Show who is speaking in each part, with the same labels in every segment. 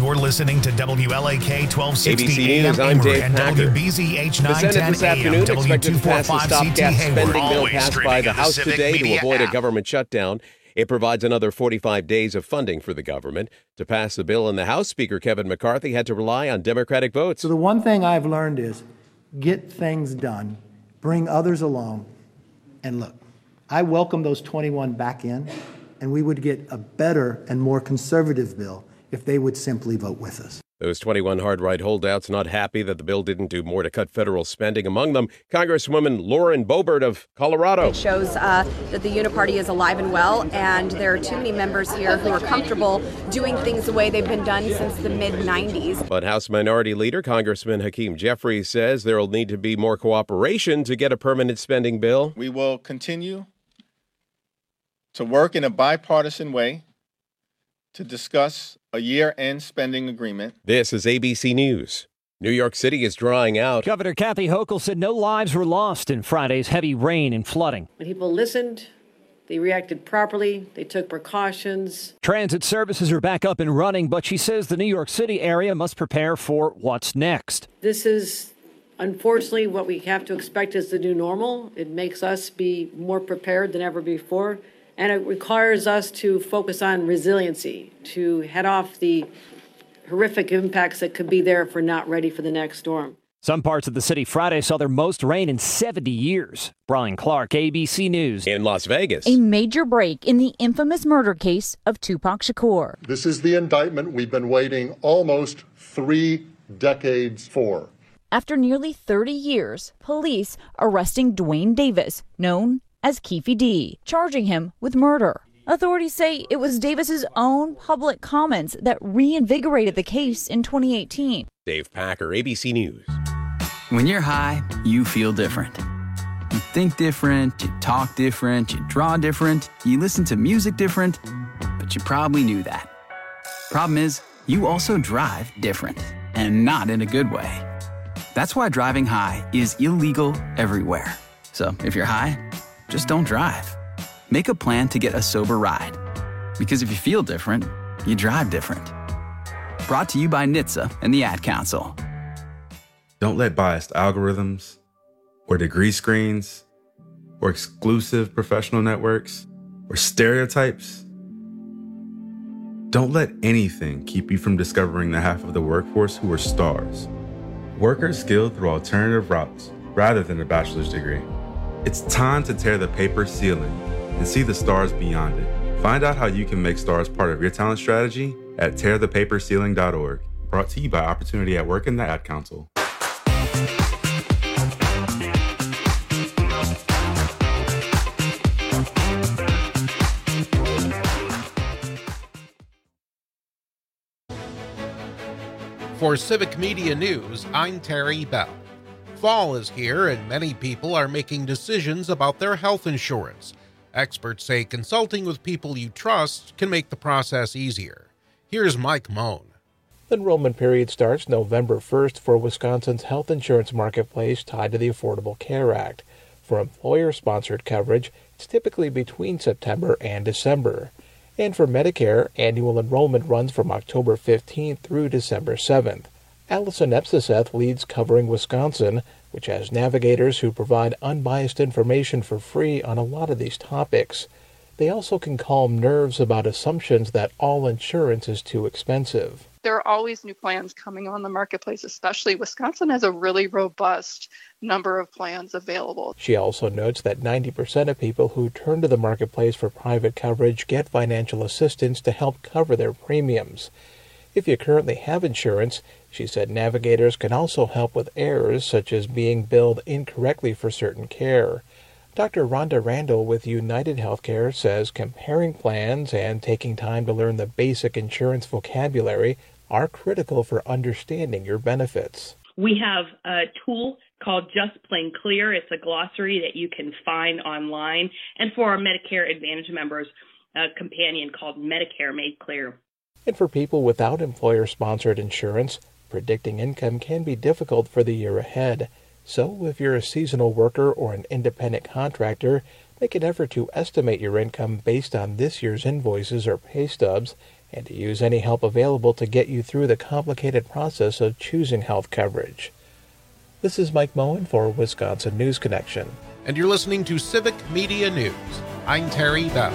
Speaker 1: You're listening to WLAK 1260
Speaker 2: ABC
Speaker 1: AM
Speaker 2: News, I'm Dave
Speaker 1: and
Speaker 2: Packer.
Speaker 1: WBZH
Speaker 2: The Senate
Speaker 1: 910
Speaker 2: this
Speaker 1: AM,
Speaker 2: afternoon expected to pass a
Speaker 1: W245
Speaker 2: stopgap
Speaker 1: CT
Speaker 2: spending
Speaker 1: Hayward.
Speaker 2: bill
Speaker 1: Always
Speaker 2: passed by
Speaker 1: streaming
Speaker 2: the
Speaker 1: on
Speaker 2: House
Speaker 1: Civic
Speaker 2: today to
Speaker 1: Media
Speaker 2: avoid a
Speaker 1: app.
Speaker 2: government shutdown. It provides another 45 days of funding for the government. To pass the bill in the House, Speaker Kevin McCarthy had to rely on Democratic votes.
Speaker 3: So the one thing I've learned is get things done, bring others along, and look, I welcome those 21 back in, and we would get a better and more conservative bill if they would simply vote with us.
Speaker 2: Those 21 hard-right holdouts not happy that the bill didn't do more to cut federal spending. Among them, Congresswoman Lauren Boebert of Colorado.
Speaker 4: It shows that the Uniparty is alive and well, and there are too many members here who are comfortable doing things the way they've been done since the mid-90s.
Speaker 2: But House Minority Leader Congressman Hakeem Jeffries says there will need to be more cooperation to get a permanent spending bill.
Speaker 5: We will continue to work in a bipartisan way to discuss a year-end spending agreement.
Speaker 2: This is ABC News. New York City is drying out.
Speaker 6: Governor Kathy Hochul said no lives were lost in Friday's heavy rain and flooding.
Speaker 7: When people listened, they reacted properly, they took precautions.
Speaker 6: Transit services are back up and running, but she says the New York City area must prepare for what's next.
Speaker 7: This is unfortunately what we have to expect as the new normal. It makes us be more prepared than ever before. And it requires us to focus on resiliency, to head off the horrific impacts that could be there if we're not ready for the next storm.
Speaker 6: Some parts of the city Friday saw their most rain in 70 years. Brian Clark, ABC News.
Speaker 2: In Las Vegas.
Speaker 8: A major break in the infamous murder case of Tupac Shakur.
Speaker 9: This is the indictment we've been waiting almost 3 decades for.
Speaker 8: After nearly 30 years, police arresting Dwayne Davis, known as Keefe D, charging him with murder. Authorities say it was Davis's own public comments that reinvigorated the case in 2018.
Speaker 2: Dave Packer, ABC News.
Speaker 10: When you're high, you feel different. You think different, you talk different, you draw different, you listen to music different, but you probably knew that. Problem is, you also drive different, and not in a good way. That's why driving high is illegal everywhere. So if you're high, just don't drive. Make a plan to get a sober ride. Because if you feel different, you drive different. Brought to you by NHTSA and the Ad Council.
Speaker 11: Don't let biased algorithms, or degree screens, or exclusive professional networks, or stereotypes. Don't let anything keep you from discovering the half of the workforce who are stars. Workers skilled through alternative routes rather than a bachelor's degree. It's time to tear the paper ceiling and see the stars beyond it. Find out how you can make stars part of your talent strategy at tearthepaperceiling.org. Brought to you by Opportunity at Work and the Ad Council.
Speaker 12: For Civic Media News, I'm Terry Bell. Fall is here and many people are making decisions about their health insurance. Experts say consulting with people you trust can make the process easier. Here's Mike Moan.
Speaker 13: The enrollment period starts November 1st for Wisconsin's health insurance marketplace tied to the Affordable Care Act. For employer-sponsored coverage, it's typically between September and December. And for Medicare, annual enrollment runs from October 15th through December 7th. Allison Epsiseth leads Covering Wisconsin, which has navigators who provide unbiased information for free on a lot of these topics. They also can calm nerves about assumptions that all insurance is too expensive.
Speaker 14: There are always new plans coming on the marketplace, especially Wisconsin has a really robust number of plans available.
Speaker 13: She also notes that 90% of people who turn to the marketplace for private coverage get financial assistance to help cover their premiums. If you currently have insurance, she said navigators can also help with errors such as being billed incorrectly for certain care. Dr. Rhonda Randall with United Healthcare says comparing plans and taking time to learn the basic insurance vocabulary are critical for understanding your benefits.
Speaker 15: We have a tool called Just Plain Clear. It's a glossary that you can find online. And for our Medicare Advantage members, a companion called Medicare Made Clear.
Speaker 13: And for people without employer-sponsored insurance, predicting income can be difficult for the year ahead. So if you're a seasonal worker or an independent contractor, make an effort to estimate your income based on this year's invoices or pay stubs and to use any help available to get you through the complicated process of choosing health coverage. This is Mike Moen for Wisconsin News Connection.
Speaker 12: And you're listening to Civic Media News. I'm Terry Bell.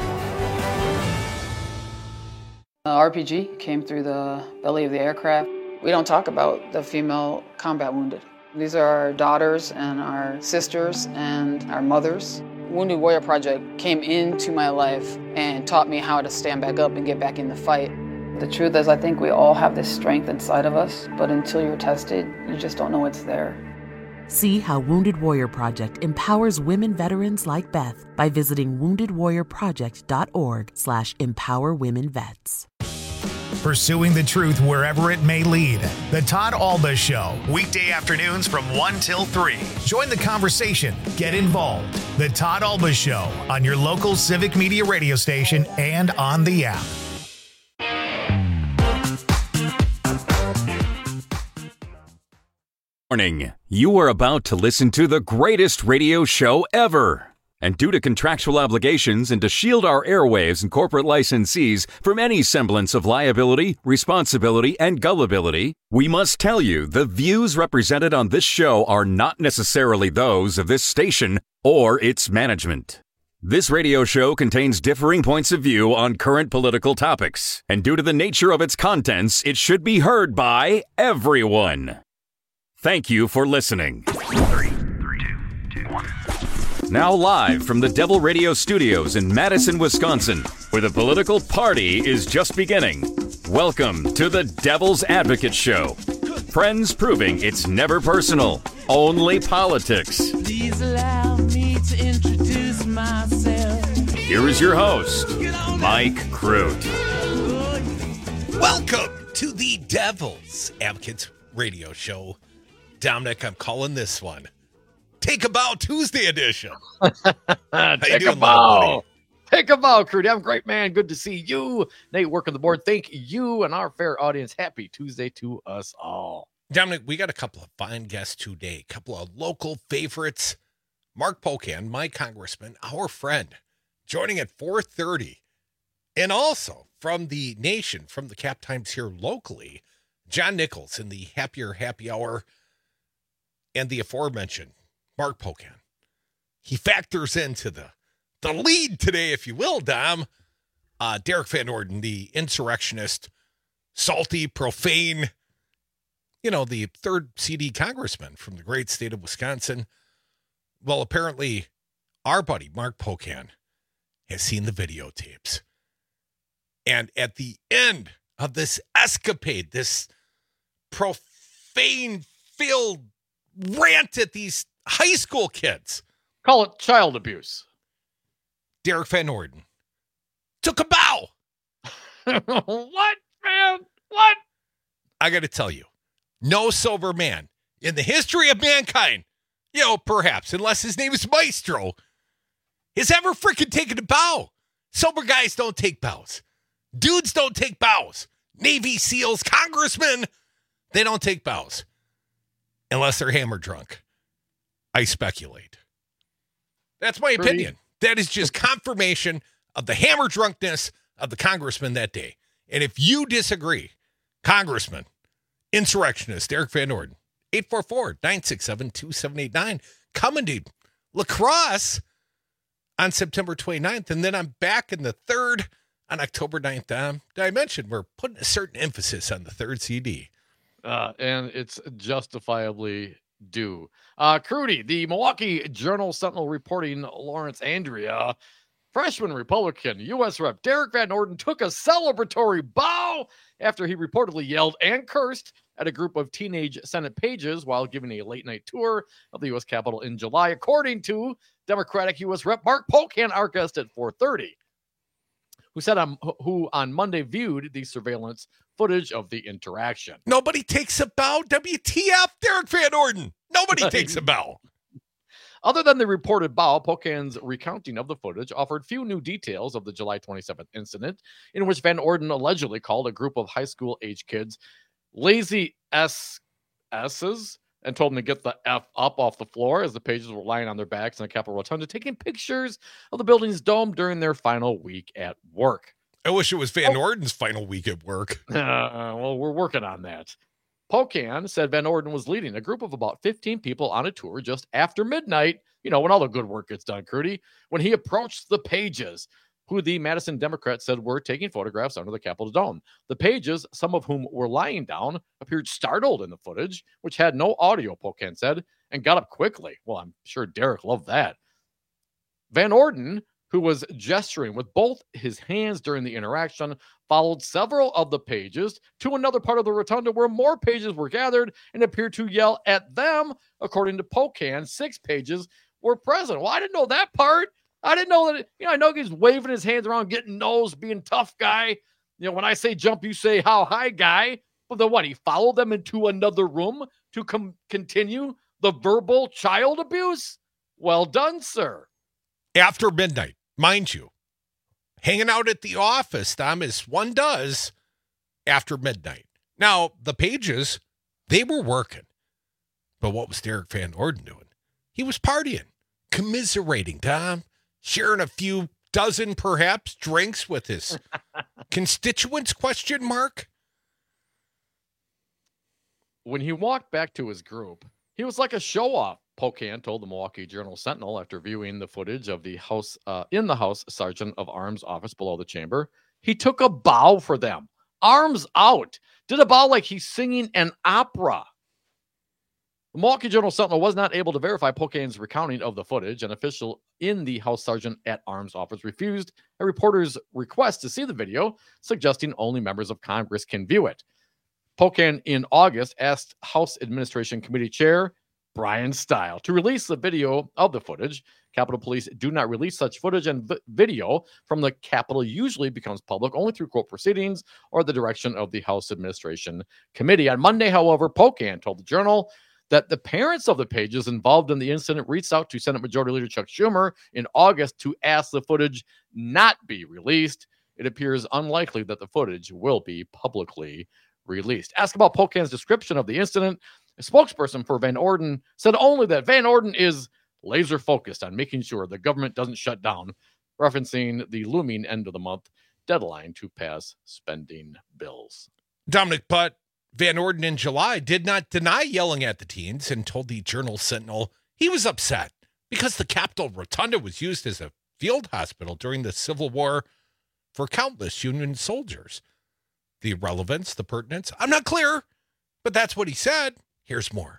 Speaker 16: RPG came through the belly of the aircraft. We don't talk about the female combat wounded. These are our daughters and our sisters and our mothers. Wounded Warrior Project came into my life and taught me how to stand back up and get back in the fight. The truth is, I think we all have this strength inside of us, but until you're tested, you just don't know it's there.
Speaker 17: See how Wounded Warrior Project empowers women veterans like Beth by visiting woundedwarriorproject.org/empowerwomenvets.
Speaker 1: Pursuing the truth wherever it may lead. The Todd Alba Show, weekday afternoons from 1 till 3. Join the conversation. Get involved. The Todd Alba Show on your local Civic Media radio station and on the app.
Speaker 18: Warning, you are about to listen to the greatest radio show ever. And due to contractual obligations and to shield our airwaves and corporate licensees from any semblance of liability, responsibility, and gullibility, we must tell you the views represented on this show are not necessarily those of this station or its management. This radio show contains differing points of view on current political topics, and due to the nature of its contents, it should be heard by everyone. Thank you for listening.
Speaker 1: 3, 2, 1.
Speaker 18: Now live from the Devil Radio Studios in Madison, Wisconsin, where the political party is just beginning. Welcome to the Devil's Advocate Show. Friends proving it's never personal, only politics.
Speaker 19: Please allow me to introduce myself.
Speaker 18: Here is your host, Mike Crute.
Speaker 20: Welcome to the Devil's Advocate Radio Show. Dominic, I'm calling this one Take a Bow Tuesday edition.
Speaker 21: Take a bow. Take a bow, Crudy. I'm great, man. Good to see you. Nate, working the board. Thank you and our fair audience. Happy Tuesday to us all.
Speaker 20: Dominic, we got a couple of fine guests today, a couple of local favorites. Mark Pocan, my congressman, our friend, joining at 4:30. And also from the nation, from the Cap Times here locally, John Nichols in the Happier Happy Hour and the aforementioned Mark Pocan. He factors into the lead today, if you will, Dom. Derek Van Orden, the insurrectionist, salty, profane, the third CD congressman from the great state of Wisconsin. Well, apparently our buddy, Mark Pocan, has seen the videotapes. And at the end of this escapade, this profane-filled rant at these high school kids.
Speaker 21: Call it child abuse.
Speaker 20: Derek Van Orden took a bow.
Speaker 21: What, man? What?
Speaker 20: I got to tell you, no sober man in the history of mankind, perhaps, unless his name is Maestro, has ever freaking taken a bow. Sober guys don't take bows. Dudes don't take bows. Navy SEALs, congressmen, they don't take bows. Unless they're hammer drunk. I speculate. That's my opinion. That is just confirmation of the hammer drunkenness of the congressman that day. And if you disagree, Congressman, insurrectionist Derek Van Orden, 844-967-2789, coming to La Crosse on September 29th. And then I'm back in the 3rd on October 9th. Did I mention we're putting a certain emphasis on the third CD?
Speaker 21: And it's justifiably due. Crudy, the Milwaukee Journal-Sentinel reporting Lawrence Andrea, freshman Republican U.S. Rep. Derek Van Orden took a celebratory bow after he reportedly yelled and cursed at a group of teenage Senate pages while giving a late-night tour of the U.S. Capitol in July, according to Democratic U.S. Rep. Mark Pocan, our guest at 4:30. Who on Monday viewed the surveillance footage of the interaction.
Speaker 20: Nobody takes a bow. WTF, Derek Van Orden. Nobody takes a bow.
Speaker 21: Other than the reported bow, Pocan's recounting of the footage offered few new details of the July 27th incident, in which Van Orden allegedly called a group of high school-age kids lazy S's and told them to get the F up off the floor as the pages were lying on their backs in the Capitol Rotunda, taking pictures of the building's dome during their final week at work.
Speaker 20: I wish it was Van Orden's final week at work.
Speaker 21: Well, we're working on that. Pocan said Van Orden was leading a group of about 15 people on a tour just after midnight, when all the good work gets done, Crudy, when he approached the Pages, who the Madison Democrats said were taking photographs under the Capitol Dome. The Pages, some of whom were lying down, appeared startled in the footage, which had no audio, Pocan said, and got up quickly. Well, I'm sure Derek loved that. Van Orden, who was gesturing with both his hands during the interaction, followed several of the Pages to another part of the rotunda where more Pages were gathered and appeared to yell at them. According to Pocan, 6 Pages were present. Well, I didn't know that part. I didn't know that. I know he's waving his hands around, getting nose, being tough guy. When I say jump, you say how high guy. But then what? He followed them into another room to continue the verbal child abuse? Well done, sir.
Speaker 20: After midnight. Mind you, hanging out at the office, Tom, as one does after midnight. Now, the Pages, they were working. But what was Derek Van Orden doing? He was partying, commiserating, Tom, sharing a few dozen, perhaps, drinks with his constituents, ?
Speaker 21: When he walked back to his group, he was like a show-off, Pocan told the Milwaukee Journal-Sentinel after viewing the footage of the House Sergeant of Arms office below the chamber. He took a bow for them, arms out, did a bow like he's singing an opera. The Milwaukee Journal-Sentinel was not able to verify Pocan's recounting of the footage. An official in the House Sergeant at Arms office refused a reporter's request to see the video, suggesting only members of Congress can view it. Pocan in August asked House Administration Committee Chair Brian Stile to release the video of the footage. Capitol Police do not release such footage, and video from the Capitol usually becomes public only through court proceedings or the direction of the House Administration Committee. On Monday, however, Pocan told the Journal that the parents of the Pages involved in the incident reached out to Senate Majority Leader Chuck Schumer in August to ask the footage not be released. It appears unlikely that the footage will be publicly released. Asked about Pocan's description of the incident, a spokesperson for Van Orden said only that Van Orden is laser focused on making sure the government doesn't shut down, referencing the looming end of the month deadline to pass spending bills.
Speaker 20: Dominic, but Van Orden in July did not deny yelling at the teens and told the Journal-Sentinel he was upset because the Capitol Rotunda was used as a field hospital during the Civil War for countless Union soldiers. The relevance, the pertinence, I'm not clear, but that's what he said. Here's more.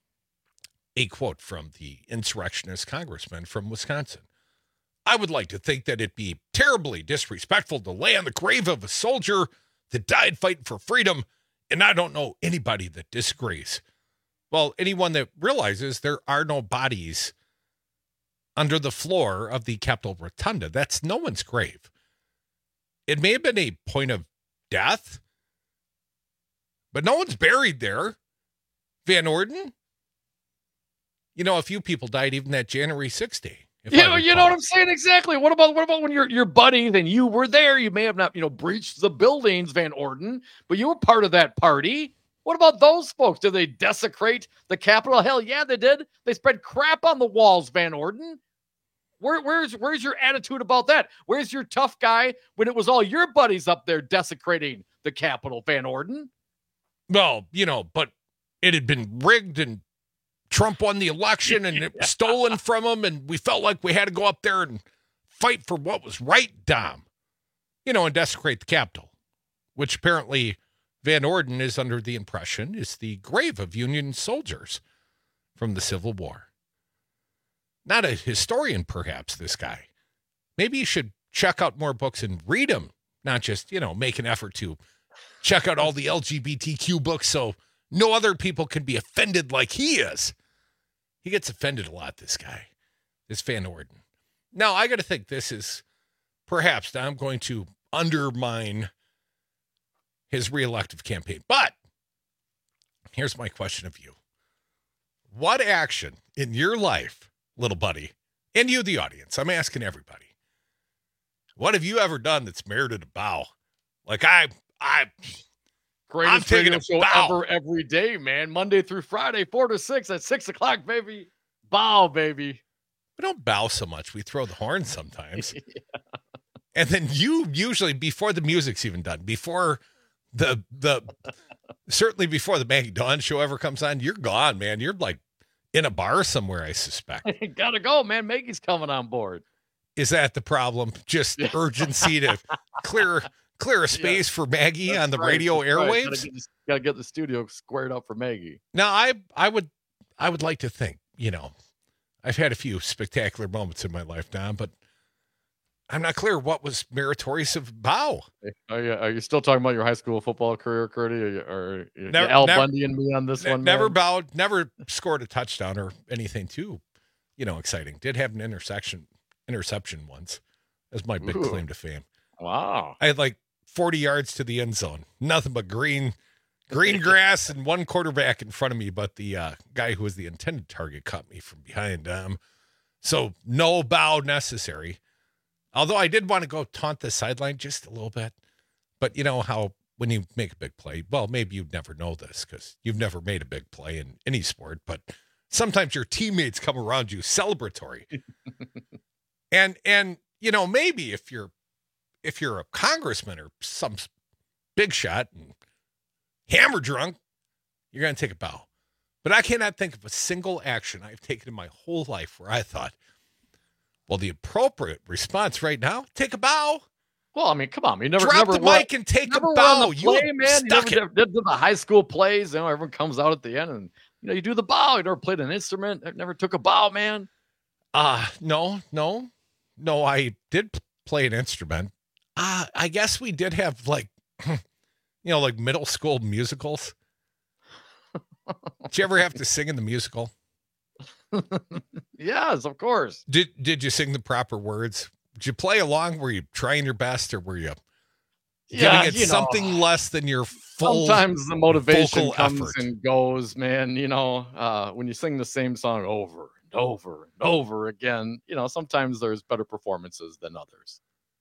Speaker 20: A quote from the insurrectionist congressman from Wisconsin. I would like to think that it'd be terribly disrespectful to lay on the grave of a soldier that died fighting for freedom, and I don't know anybody that disagrees. Well, anyone that realizes there are no bodies under the floor of the Capitol Rotunda, that's no one's grave. It may have been a point of death, but no one's buried there. Van Orden? A few people died even that January 6th day.
Speaker 21: You know what I'm saying? Exactly. What about when your buddy, then you were there, you may have not, breached the buildings, Van Orden, but you were part of that party. What about those folks? Did they desecrate the Capitol? Hell yeah, they did. They spread crap on the walls, Van Orden. Where's your attitude about that? Where's your tough guy when it was all your buddies up there desecrating the Capitol, Van Orden?
Speaker 20: Well, but it had been rigged and Trump won the election and it was stolen from him, and we felt like we had to go up there and fight for what was right, Dom. And desecrate the Capitol, which apparently Van Orden is under the impression is the grave of Union soldiers from the Civil War. Not a historian, perhaps, this guy. Maybe you should check out more books and read them, not just, make an effort to check out all the LGBTQ books so no other people can be offended like he is. He gets offended a lot, this guy, this Van Orden. Now, I got to think this is perhaps I'm going to undermine his reelective campaign. But here's my question of you. What action in your life, little buddy, and you, the audience, I'm asking everybody, what have you ever done that's merited a bow? Like
Speaker 21: Greatest radio show ever every day, man. Monday through Friday, 4 to 6 at 6 o'clock, baby. Bow, baby.
Speaker 20: We don't bow so much. We throw the horn sometimes. Yeah. And then you usually, before the music's even done, before certainly before the Maggie Dawn show ever comes on, you're gone, man. You're like in a bar somewhere, I suspect.
Speaker 21: Gotta go, man. Maggie's coming on board.
Speaker 20: Is that the problem? Just urgency to clear a space for Maggie on the radio airwaves?
Speaker 21: Gotta get the studio squared up for Maggie.
Speaker 20: Now, I would like to think, I've had a few spectacular moments in my life, Don, but I'm not clear what was meritorious of bow.
Speaker 21: Are you still talking about your high school football career, Curdy? Or Al Bundy and me on this one?
Speaker 20: Never bowed, never scored a touchdown or anything too, exciting. Did have an interception once as my big claim to fame.
Speaker 21: Wow.
Speaker 20: I had like 40 yards to the end zone. Nothing but green grass and one quarterback in front of me, but the guy who was the intended target caught me from behind. So no bow necessary. Although I did want to go taunt the sideline just a little bit. But you know how when you make a big play, well, maybe you'd never know this because you've never made a big play in any sport, but sometimes your teammates come around you celebratory. and maybe if you're a congressman or some big shot and hammer drunk, you're going to take a bow. But I cannot think of a single action I've taken in my whole life where I thought, well, the appropriate response right now, take a bow.
Speaker 21: Well, I mean, come on. You never
Speaker 20: drop the mic and take a bow.
Speaker 21: You never did the high school plays. Everyone comes out at the end and you do the bow. You never played an instrument. I never took a bow, man.
Speaker 20: No. I did play an instrument. I guess we did have like middle school musicals. Did you ever have to sing in the musical?
Speaker 21: Yes, of course.
Speaker 20: Did you sing the proper words? Did you play along? Were you trying your best, or were you giving it something less than your full?
Speaker 21: Sometimes the motivation comes
Speaker 20: effort
Speaker 21: and goes, man. When you sing the same song over and over and over again, sometimes there's better performances than others.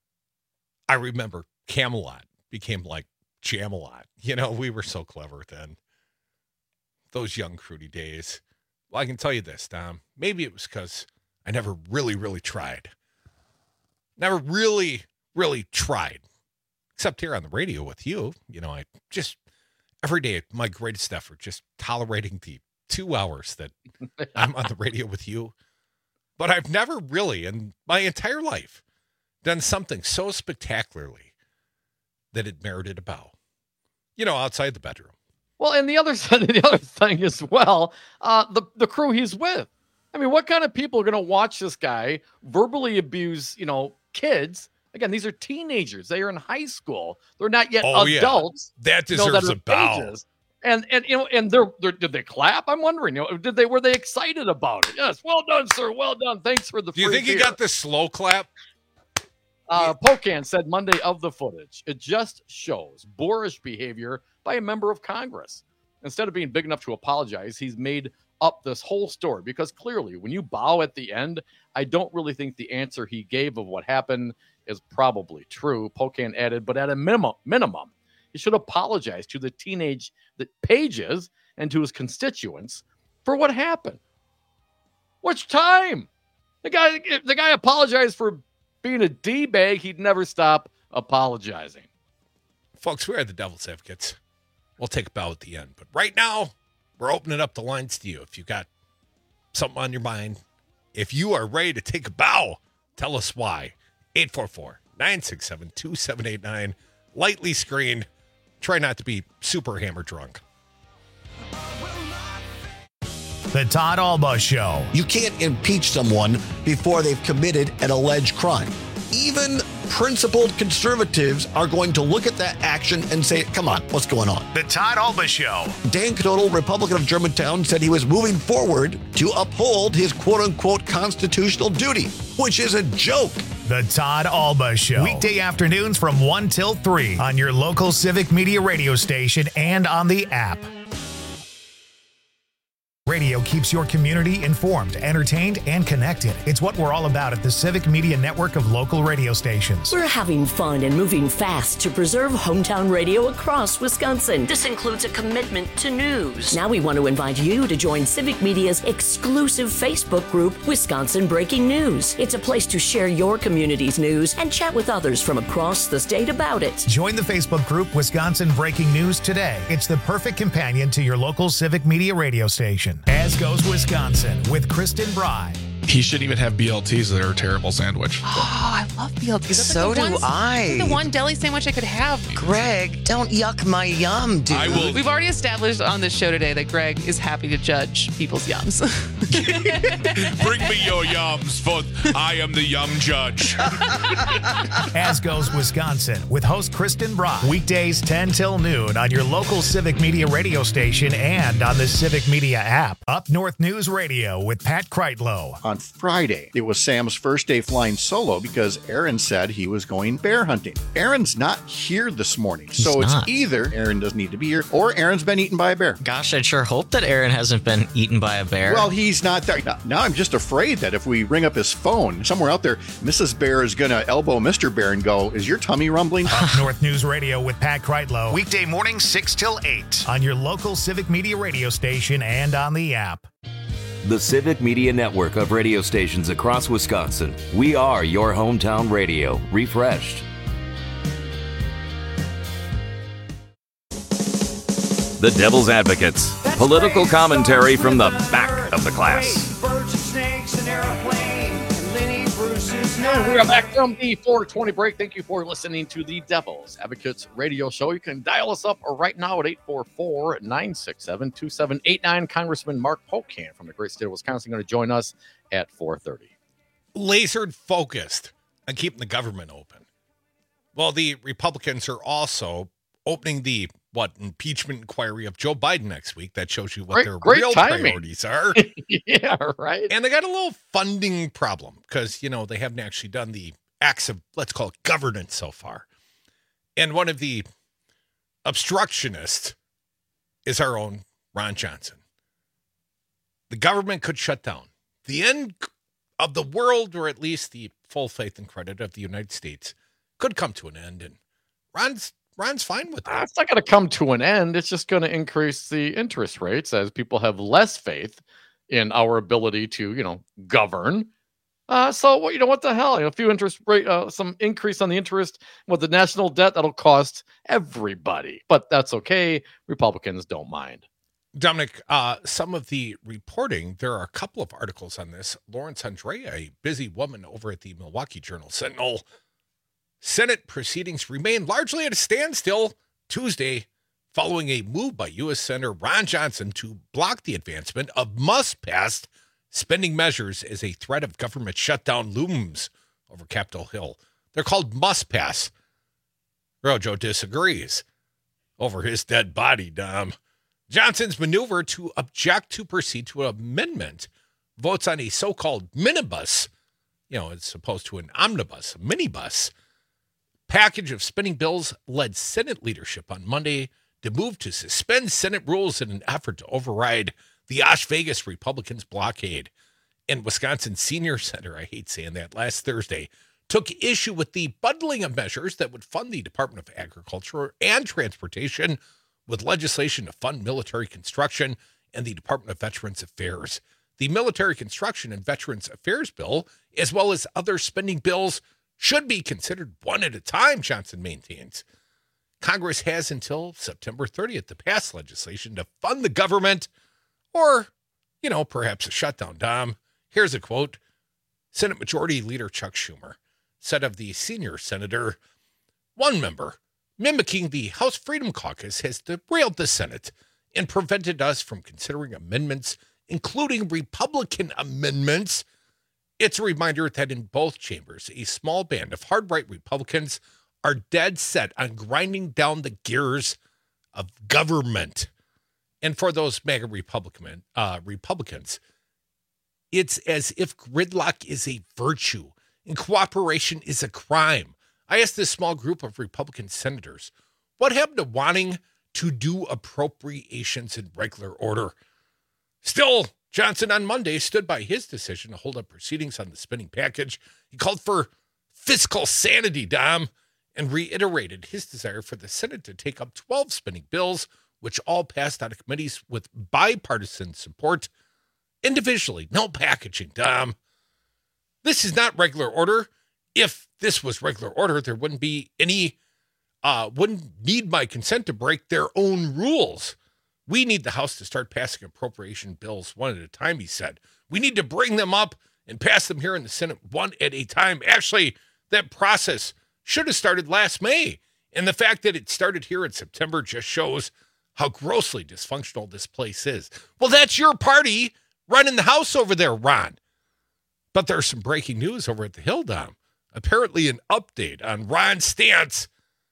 Speaker 20: I remember Camelot became like Jamalot. We were so clever then. Those young Crudy days. Well, I can tell you this, Tom. Maybe it was because I never really, really tried. Never really, really tried. Except here on the radio with you. I just, every day, my greatest effort, just tolerating the 2 hours that I'm on the radio with you. But I've never really, in my entire life, done something so spectacularly that it merited a bow. Outside the bedroom.
Speaker 21: Well, and the other thing as well, the crew he's with. I mean, what kind of people are going to watch this guy verbally abuse, kids? Again, these are teenagers. They are in high school. They're not yet adults.
Speaker 20: Yeah. That deserves a bow.
Speaker 21: Pages. And did they clap? I'm wondering, were they excited about it? Yes. Well done, sir. Well done. Thanks for the.
Speaker 20: Do you think he got the slow clap?
Speaker 21: Pocan said Monday of the footage. It just shows boorish behavior by a member of Congress. Instead of being big enough to apologize, he's made up this whole story because clearly when you bow at the end, I don't really think the answer he gave of what happened is probably true. Pocan added, but at a minimum, he should apologize to the pages and to his constituents for what happened. Which time? The guy apologized for being a D-bag. He'd never stop apologizing.
Speaker 20: Folks, we are the Devil's Advocates. We'll take a bow at the end. But right now, we're opening up the lines to you. If you got something on your mind, if you are ready to take a bow, tell us why. 844-967-2789. Lightly screened. Try not to be super hammer drunk.
Speaker 1: The Todd Alba Show.
Speaker 3: You can't impeach someone before they've committed an alleged crime. Even principled conservatives are going to look at that action and say, come on, what's going on?
Speaker 1: The Todd Alba Show.
Speaker 3: Dan Knodel, Republican of Germantown, said he was moving forward to uphold his quote-unquote constitutional duty, which is a joke.
Speaker 1: The Todd Alba Show. Weekday afternoons from 1 till 3 on your local Civic Media radio station and on the app. Radio keeps your community informed, entertained, and connected. It's what we're all about at the Civic Media Network of local radio stations.
Speaker 4: We're having fun and moving fast to preserve hometown radio across Wisconsin. This includes a commitment to news. Now we want to invite you to join Civic Media's exclusive Facebook group, Wisconsin Breaking News. It's a place to share your community's news and chat with others from across the state about it.
Speaker 1: Join the Facebook group Wisconsin Breaking News today. It's the perfect companion to your local Civic Media radio station. As Goes Wisconsin with Kristen Bry.
Speaker 22: He shouldn't even have BLTs. They're a terrible sandwich.
Speaker 23: Oh, I love BLTs.
Speaker 24: So do I.
Speaker 23: The one deli sandwich I could have.
Speaker 24: Greg, don't yuck my yum, dude.
Speaker 22: I will.
Speaker 23: We've already established on this show today that Greg is happy to judge people's yums.
Speaker 22: Bring me your yums, for I am the yum judge.
Speaker 1: As Goes Wisconsin with host Kristen Brock. Weekdays 10 till noon on your local Civic Media radio station and on the Civic Media app. Up North News Radio with Pat Kreitlow.
Speaker 25: On Friday, it was Sam's first day flying solo because Aaron said he was going bear hunting. Aaron's not here this morning, so it's either Aaron doesn't need to be here or Aaron's been eaten by a bear.
Speaker 26: Gosh, I'd sure hope that Aaron hasn't been eaten by a bear.
Speaker 25: Well, he's not there. Now I'm just afraid that if we ring up his phone, somewhere out there, Mrs. Bear is going to elbow Mr. Bear and go, "Is your tummy rumbling?"
Speaker 1: Up North News Radio with Pat Kreitlow. Weekday mornings 6 till 8 on your local Civic Media radio station and on the app.
Speaker 27: The Civic Media Network of radio stations across Wisconsin. We are your hometown radio, refreshed. The Devil's Advocates. Political commentary from the back of the class.
Speaker 21: We are back from the 420 break. Thank you for listening to the Devil's Advocates radio show. You can dial us up right now at 844-967-2789. Congressman Mark Pocan from the great state of Wisconsin going to join us at 4:30.
Speaker 20: Lasered focused on keeping the government open. Well, the Republicans are also opening the impeachment inquiry of Joe Biden next week. That shows you what their real priorities are.
Speaker 21: Yeah, right.
Speaker 20: And they got a little funding problem because, they haven't actually done the acts of, let's call it, governance so far. And one of the obstructionists is our own Ron Johnson. The government could shut down. The end of the world, or at least the full faith and credit of the United States, could come to an end. And Ron's fine with that.
Speaker 21: It's not going to come to an end. It's just going to increase the interest rates as people have less faith in our ability to, govern. So what the hell? A few interest rate, some increase on the interest with the national debt that'll cost everybody. But that's okay. Republicans don't mind.
Speaker 20: Dominic, some of the reporting, there are a couple of articles on this. Lawrence Andrea, a busy woman over at the Milwaukee Journal-Sentinel. Senate proceedings remain largely at a standstill Tuesday following a move by U.S. Senator Ron Johnson to block the advancement of must-pass spending measures as a threat of government shutdown looms over Capitol Hill. They're called must-pass. Rojo disagrees over his dead body, Dom. Johnson's maneuver to object to proceed to an amendment votes on a so-called minibus, as opposed to an omnibus, a minibus, package of spending bills led Senate leadership on Monday to move to suspend Senate rules in an effort to override the Las Vegas Republicans' blockade. And Wisconsin senior senator, I hate saying that, last Thursday, took issue with the bundling of measures that would fund the Department of Agriculture and Transportation with legislation to fund military construction and the Department of Veterans Affairs. The Military Construction and Veterans Affairs bill, as well as other spending bills, should be considered one at a time, Johnson maintains. Congress has until September 30th to pass legislation to fund the government or, perhaps a shutdown, Dom. Here's a quote. Senate Majority Leader Chuck Schumer said of the senior senator, "One member, mimicking the House Freedom Caucus, has derailed the Senate and prevented us from considering amendments, including Republican amendments. It's a reminder that in both chambers, a small band of hard-right Republicans are dead set on grinding down the gears of government." And for those MAGA Republicans, it's as if gridlock is a virtue and cooperation is a crime. I asked this small group of Republican senators, what happened to wanting to do appropriations in regular order? Still, Johnson on Monday stood by his decision to hold up proceedings on the spending package. He called for fiscal sanity, Dom, and reiterated his desire for the Senate to take up 12 spending bills, which all passed out of committees with bipartisan support individually. No packaging, Dom. This is not regular order. If this was regular order, there wouldn't be any, wouldn't need my consent to break their own rules. We need the House to start passing appropriation bills one at a time, he said. We need to bring them up and pass them here in the Senate one at a time. Actually, that process should have started last May. And the fact that it started here in September just shows how grossly dysfunctional this place is. Well, that's your party running the House over there, Ron. But there's some breaking news over at the Hill, Dom. Apparently an update on Ron's stance.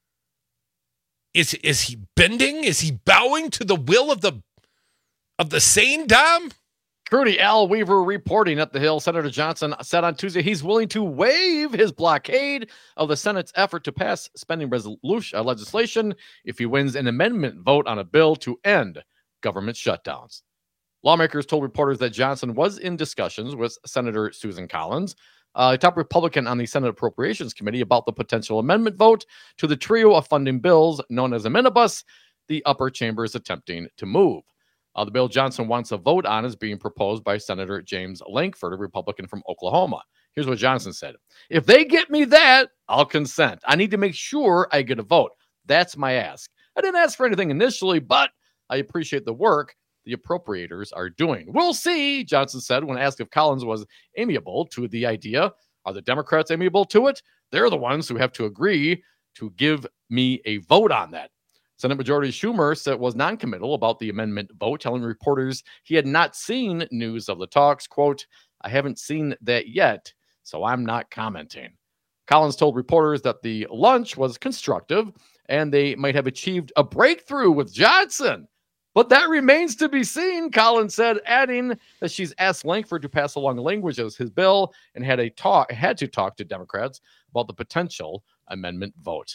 Speaker 20: Is he bending? Is he bowing to the will of the sane, Dom?
Speaker 21: Crudy, Al Weaver reporting at the Hill. Senator Johnson said on Tuesday he's willing to waive his blockade of the Senate's effort to pass spending legislation if he wins an amendment vote on a bill to end government shutdowns. Lawmakers told reporters that Johnson was in discussions with Senator Susan Collins, a top Republican on the Senate Appropriations Committee, about the potential amendment vote to the trio of funding bills known as a minibus the upper chamber is attempting to move. The bill Johnson wants a vote on is being proposed by Senator James Lankford, a Republican from Oklahoma. Here's what Johnson said. If they get me that, I'll consent. I need to make sure I get a vote. That's my ask. I didn't ask for anything initially, but I appreciate the work the appropriators are doing. We'll see, Johnson said when asked if Collins was amiable to the idea. Are the Democrats amiable to it? They're the ones who have to agree to give me a vote on that. Senate Majority Schumer said was noncommittal about the amendment vote, telling reporters he had not seen news of the talks. Quote, I haven't seen that yet, so I'm not commenting. Collins told reporters that the lunch was constructive and they might have achieved a breakthrough with Johnson. But that remains to be seen, Collins said, adding that she's asked Lankford to pass along language as his bill and had to talk to Democrats about the potential amendment vote.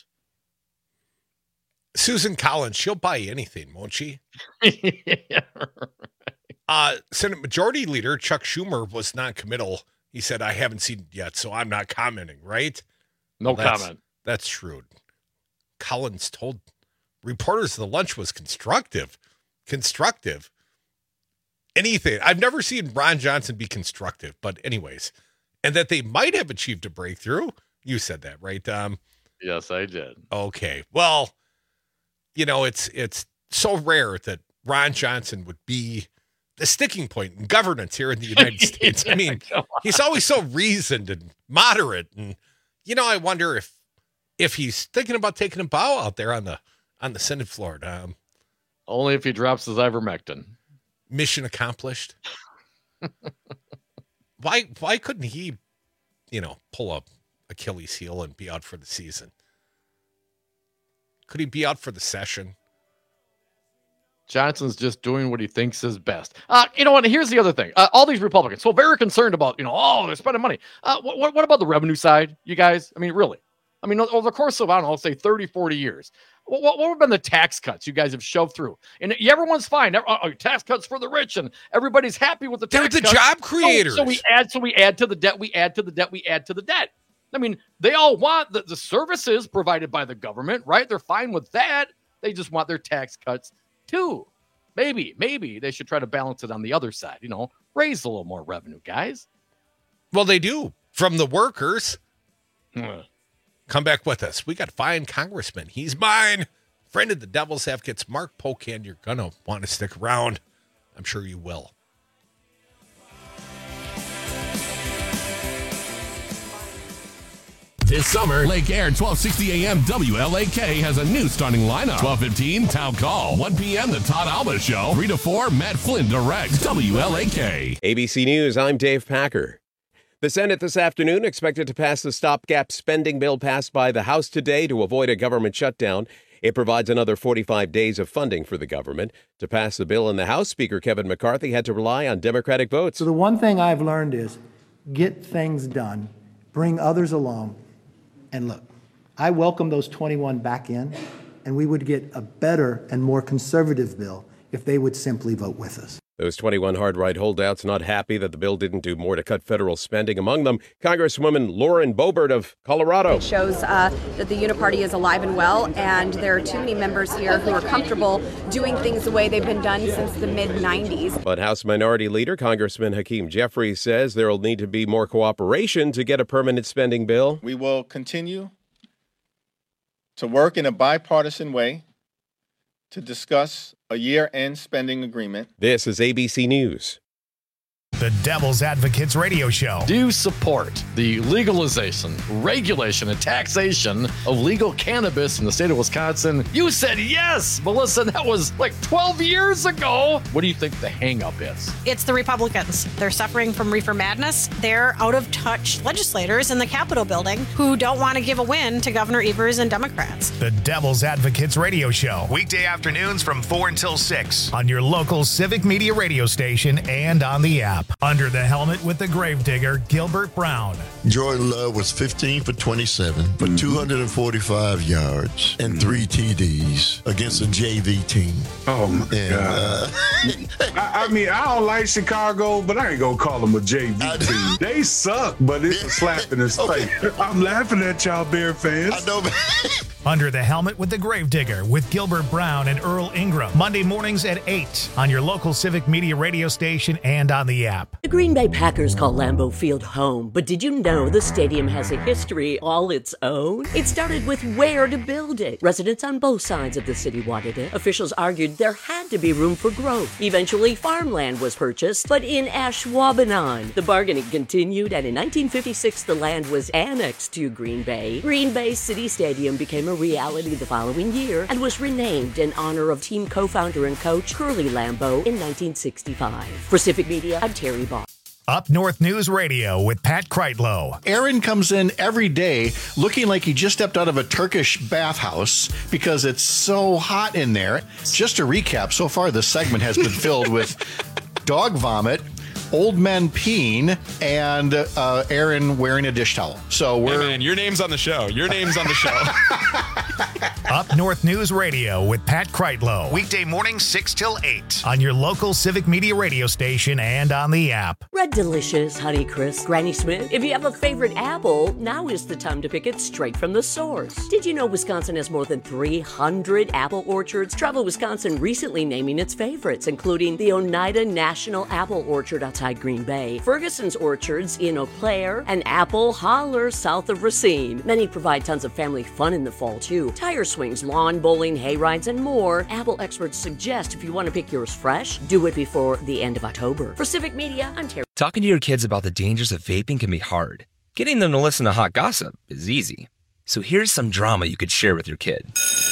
Speaker 20: Susan Collins, she'll buy anything, won't she?
Speaker 21: Yeah,
Speaker 20: right. Senate Majority Leader Chuck Schumer was non-committal. He said, I haven't seen it yet, so I'm not commenting, right?
Speaker 21: No comment.
Speaker 20: That's shrewd. Collins told reporters the lunch was constructive. Anything. I've never seen Ron Johnson be constructive, but anyways. And that they might have achieved a breakthrough. You said that, right, Tom?
Speaker 21: Yes, I did.
Speaker 20: Okay. Well, you know, it's so rare that Ron Johnson would be the sticking point in governance here in the United States. I mean, he's always so reasoned and moderate. And, you know, I wonder if he's thinking about taking a bow out there on the Senate floor.
Speaker 21: Only if he drops his ivermectin.
Speaker 20: Mission accomplished. Why couldn't he, pull up Achilles heel and be out for the season? Could he be out for the session?
Speaker 21: Johnson's just doing what he thinks is best. You know what? Here's the other thing. All these Republicans, so very concerned about, they're spending money. What about the revenue side, you guys? I mean, really? I mean, over the course of, let's say 30, 40 years, what have been the tax cuts you guys have shoved through? And everyone's fine. Tax cuts for the rich, and everybody's happy with the tax cuts.
Speaker 20: They're the job creators.
Speaker 21: So we add to the debt. We add to the debt. I mean, they all want the services provided by the government, right? They're fine with that. They just want their tax cuts too. Maybe they should try to balance it on the other side. Raise a little more revenue, guys.
Speaker 20: Well, they do from the workers. Come back with us. We got fine congressman. He's mine. Friend of the Devil's Advocates, Mark Pocan. You're going to want to stick around. I'm sure you will.
Speaker 22: This summer, Lake Air 1260 AM WLAK has a new starting lineup. 12:15 Town Call. 1 p.m. The Todd Alba Show. 3 to 4 Matt Flynn directs WLAK.
Speaker 2: ABC News, I'm Dave Packer. The Senate this afternoon expected to pass the stopgap spending bill passed by the House today to avoid a government shutdown. It provides another 45 days of funding for the government. To pass the bill in the House, Speaker Kevin McCarthy had to rely on Democratic votes.
Speaker 5: So the one thing I've learned is get things done, bring others along. And look, I welcome those 21 back in, and we would get a better and more conservative bill if they would simply vote with us.
Speaker 2: Those 21 hard-right holdouts not happy that the bill didn't do more to cut federal spending. Among them, Congresswoman Lauren Boebert of Colorado.
Speaker 6: It shows that the Uniparty is alive and well, and there are too many members here who are comfortable doing things the way they've been done since the mid-90s.
Speaker 2: But House Minority Leader Congressman Hakeem Jeffries says there will need to be more cooperation to get a permanent spending bill.
Speaker 7: We will continue to work in a bipartisan way to discuss a year-end spending agreement.
Speaker 2: This is ABC News.
Speaker 1: The Devil's Advocates Radio Show.
Speaker 21: Do you support the legalization, regulation, and taxation of legal cannabis in the state of Wisconsin? You said yes, Melissa. That was like 12 years ago. What do you think the hang-up is?
Speaker 8: It's the Republicans. They're suffering from reefer madness. They're out-of-touch legislators in the Capitol building who don't want to give a win to Governor Evers and Democrats.
Speaker 1: The Devil's Advocates Radio Show. Weekday afternoons from 4 until 6 on your local Civic Media radio station and on the app. Under the helmet with the gravedigger, Gilbert Brown.
Speaker 9: Jordan Love was 15 for 27 for 245 yards and 3 TDs against a JV team.
Speaker 10: Oh, my God. I mean, I don't like Chicago, but I ain't going to call them a JV team. They suck, but it's a slap in his face. I'm laughing at y'all Bear fans.
Speaker 9: I know, man.
Speaker 1: Under the helmet with the gravedigger with Gilbert Brown and Earl Ingram. Monday mornings at 8 on your local Civic Media radio station and on the app.
Speaker 4: The Green Bay Packers call Lambeau Field home, but did you know the stadium has a history all its own? It started with where to build it. Residents on both sides of the city wanted it. Officials argued there had to be room for growth. Eventually, farmland was purchased, but in Ashwaubenon. The bargaining continued, and in 1956, the land was annexed to Green Bay. Green Bay City Stadium became a reality the following year and was renamed in honor of team co-founder and coach Curly Lambeau in 1965. For Civic Media, I'm Terry Ball.
Speaker 1: Up North News Radio with Pat Kreitlow.
Speaker 25: Aaron comes in every day looking like he just stepped out of a Turkish bathhouse because it's so hot in there. Just to recap, so far this segment has been filled with dog vomit, old men peeing, and Aaron wearing a dish towel. So we're...
Speaker 11: Hey man, your name's on the show. Your name's on the show.
Speaker 1: Up North News Radio with Pat Kreitlow. Weekday mornings 6 till 8 on your local Civic Media radio station and on the app.
Speaker 4: Red Delicious, Honeycrisp, Granny Smith. If you have a favorite apple, now is the time to pick it straight from the source. Did you know Wisconsin has more than 300 apple orchards? Travel Wisconsin recently naming its favorites, including the Oneida National Apple Orchard outside Green Bay, Ferguson's Orchards in Eau Claire, and Apple Holler south of Racine. Many provide tons of family fun in the fall, too. Tire swings, lawn bowling, hay rides, and more. Apple experts suggest if you want to pick yours fresh, do it before the end of October. For Civic Media, I'm Terry.
Speaker 14: Talking to your kids about the dangers of vaping can be hard. Getting them to listen to hot gossip is easy. So here's some drama you could share with your kid.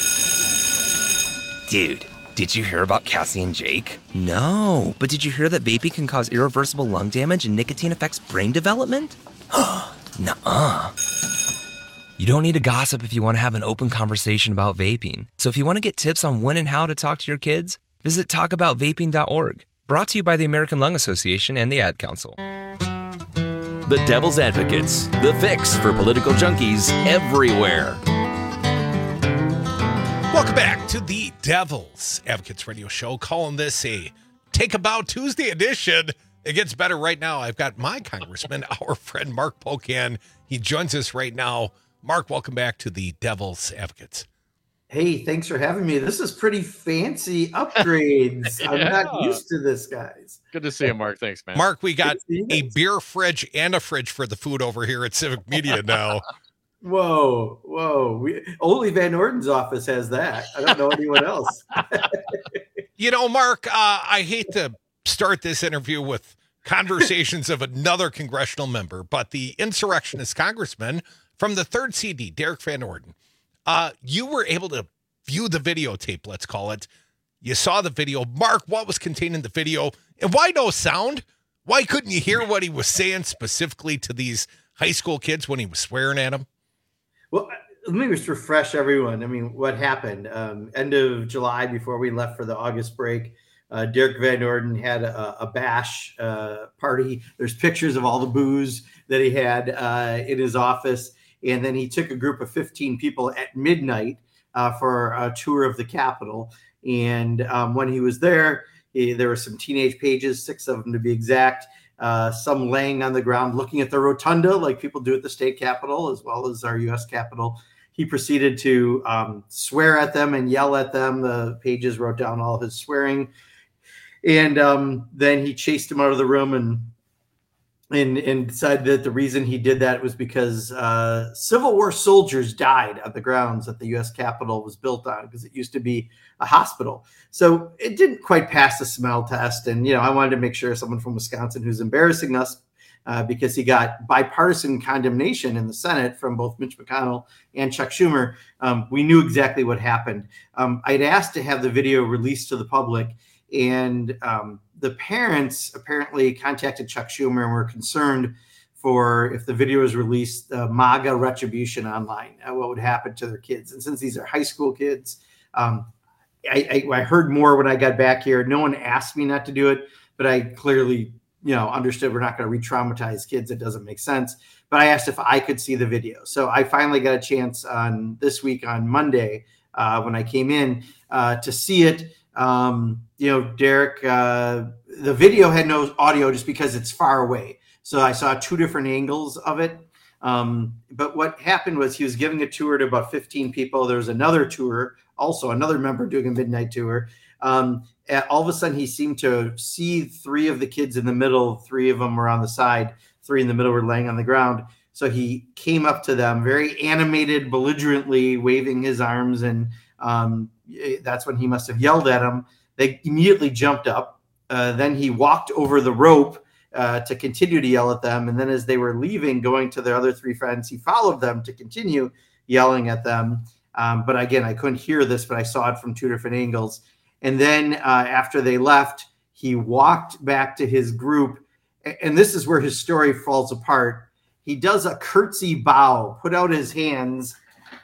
Speaker 14: Dude, did you hear about Cassie and Jake? No, but did you hear that vaping can cause irreversible lung damage and nicotine affects brain development? Nuh-uh. You don't need to gossip if you want to have an open conversation about vaping. So if you want to get tips on when and how to talk to your kids, visit talkaboutvaping.org. Brought to you by the American Lung Association and the Ad Council.
Speaker 27: The Devil's Advocates, the fix for political junkies everywhere.
Speaker 20: Welcome back to the Devil's Advocates Radio Show. Calling this a Take a Bow Tuesday edition. It gets better right now. I've got my congressman, our friend Mark Pocan. He joins us right now. Mark, welcome back to the Devil's Advocates.
Speaker 28: Hey, thanks for having me. This is pretty fancy upgrades.
Speaker 21: Yeah.
Speaker 28: I'm not used to this, guys.
Speaker 21: Good to see you, Mark. Thanks, man.
Speaker 20: Mark, we got a beer fridge and a fridge for the food over here at Civic Media now.
Speaker 28: Whoa. Only Van Orden's office has that. I don't know anyone else.
Speaker 20: You know, Mark, I hate to start this interview with conversations of another congressional member, but the insurrectionist congressman from the 3rd CD, Derek Van Orden, you were able to view the videotape, let's call it. You saw the video. Mark, what was contained in the video? And why no sound? Why couldn't you hear what he was saying specifically to these high school kids when he was swearing at them?
Speaker 28: Well, let me just refresh everyone. I mean, what happened? End of July, before we left for the August break, Derek Van Orden had a bash party. There's pictures of all the booze that he had in his office. And then he took a group of 15 people at midnight for a tour of the Capitol. And when he was there, There were some teenage pages, 6 of them to be exact, some laying on the ground looking at the rotunda like people do at the state capitol as well as our U.S. Capitol. He proceeded to swear at them and yell at them. The pages wrote down all his swearing. And then he chased him out of the room and decided that the reason he did that was because Civil War soldiers died at the grounds that the U.S. Capitol was built on, because it used to be a hospital. So it didn't quite pass the smell test. And, I wanted to make sure someone from Wisconsin who's embarrassing us because he got bipartisan condemnation in the Senate from both Mitch McConnell and Chuck Schumer. We knew exactly what happened. I'd asked to have the video released to the public, and the parents apparently contacted Chuck Schumer and were concerned for, if the video is released, MAGA retribution online, what would happen to their kids. And since these are high school kids, I heard more when I got back here. No one asked me not to do it, but I clearly understood we're not going to re-traumatize kids. It doesn't make sense. But I asked if I could see the video. So I finally got a chance on this week on Monday when I came in to see it. Derek, the video had no audio just because it's far away. So I saw 2 different angles of it. But what happened was he was giving a tour to about 15 people. There was another tour, also another member doing a midnight tour. All of a sudden, he seemed to see 3 of the kids in the middle. 3 of them were on the side. 3 in the middle were laying on the ground. So he came up to them, very animated, belligerently waving his arms. And that's when he must have yelled at them. They immediately jumped up. Then he walked over the rope to continue to yell at them. And then as they were leaving, going to their other 3 friends, he followed them to continue yelling at them. But again, I couldn't hear this, but I saw it from 2 different angles. And then after they left, he walked back to his group. And this is where his story falls apart. He does a curtsy bow, put out his hands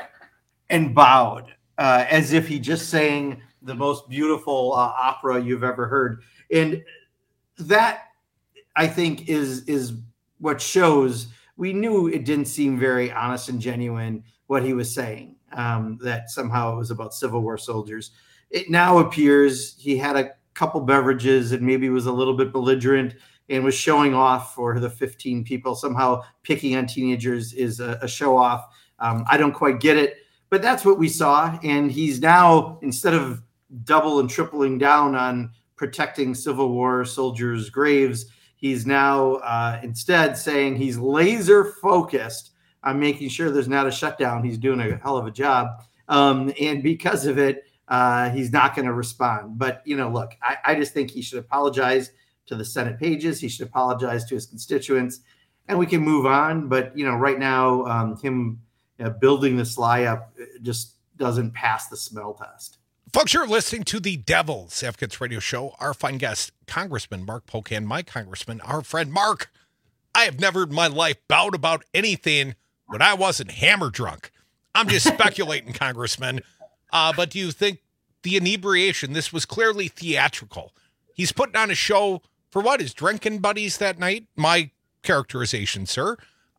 Speaker 28: and bowed as if he just sang the most beautiful opera you've ever heard. And that, I think, is what shows we knew it didn't seem very honest and genuine what he was saying, that somehow it was about Civil War soldiers. It now appears he had a couple beverages and maybe was a little bit belligerent and was showing off for the 15 people. Somehow picking on teenagers is a show off. I don't quite get it, but that's what we saw. And he's now, instead of double and tripling down on protecting Civil War soldiers' graves, he's now instead saying he's laser focused on making sure there's not a shutdown. He's doing a hell of a job. And because of it, he's not going to respond. But, look, I just think he should apologize to the Senate pages. He should apologize to his constituents, and we can move on. But, right now, him building this lie up just doesn't pass the smell test.
Speaker 20: Folks, you're listening to the Devil's Advocates Radio Show. Our fine guest, Congressman Mark Pocan, my congressman, our friend Mark. I have never in my life bowed about anything when I wasn't hammer drunk. I'm just speculating, Congressman. But do you think the inebriation, this was clearly theatrical? He's putting on a show for what, his drinking buddies that night? My characterization, sir.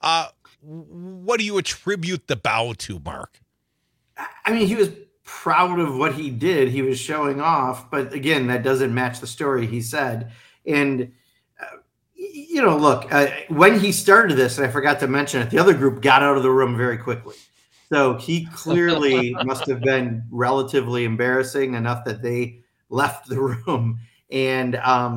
Speaker 20: What do you attribute the bow to, Mark?
Speaker 28: I mean, he was proud of what he did. He was showing off, but again, that doesn't match the story he said. And look, when he started this, and I forgot to mention it, the other group got out of the room very quickly. So he clearly must have been relatively embarrassing enough that they left the room. And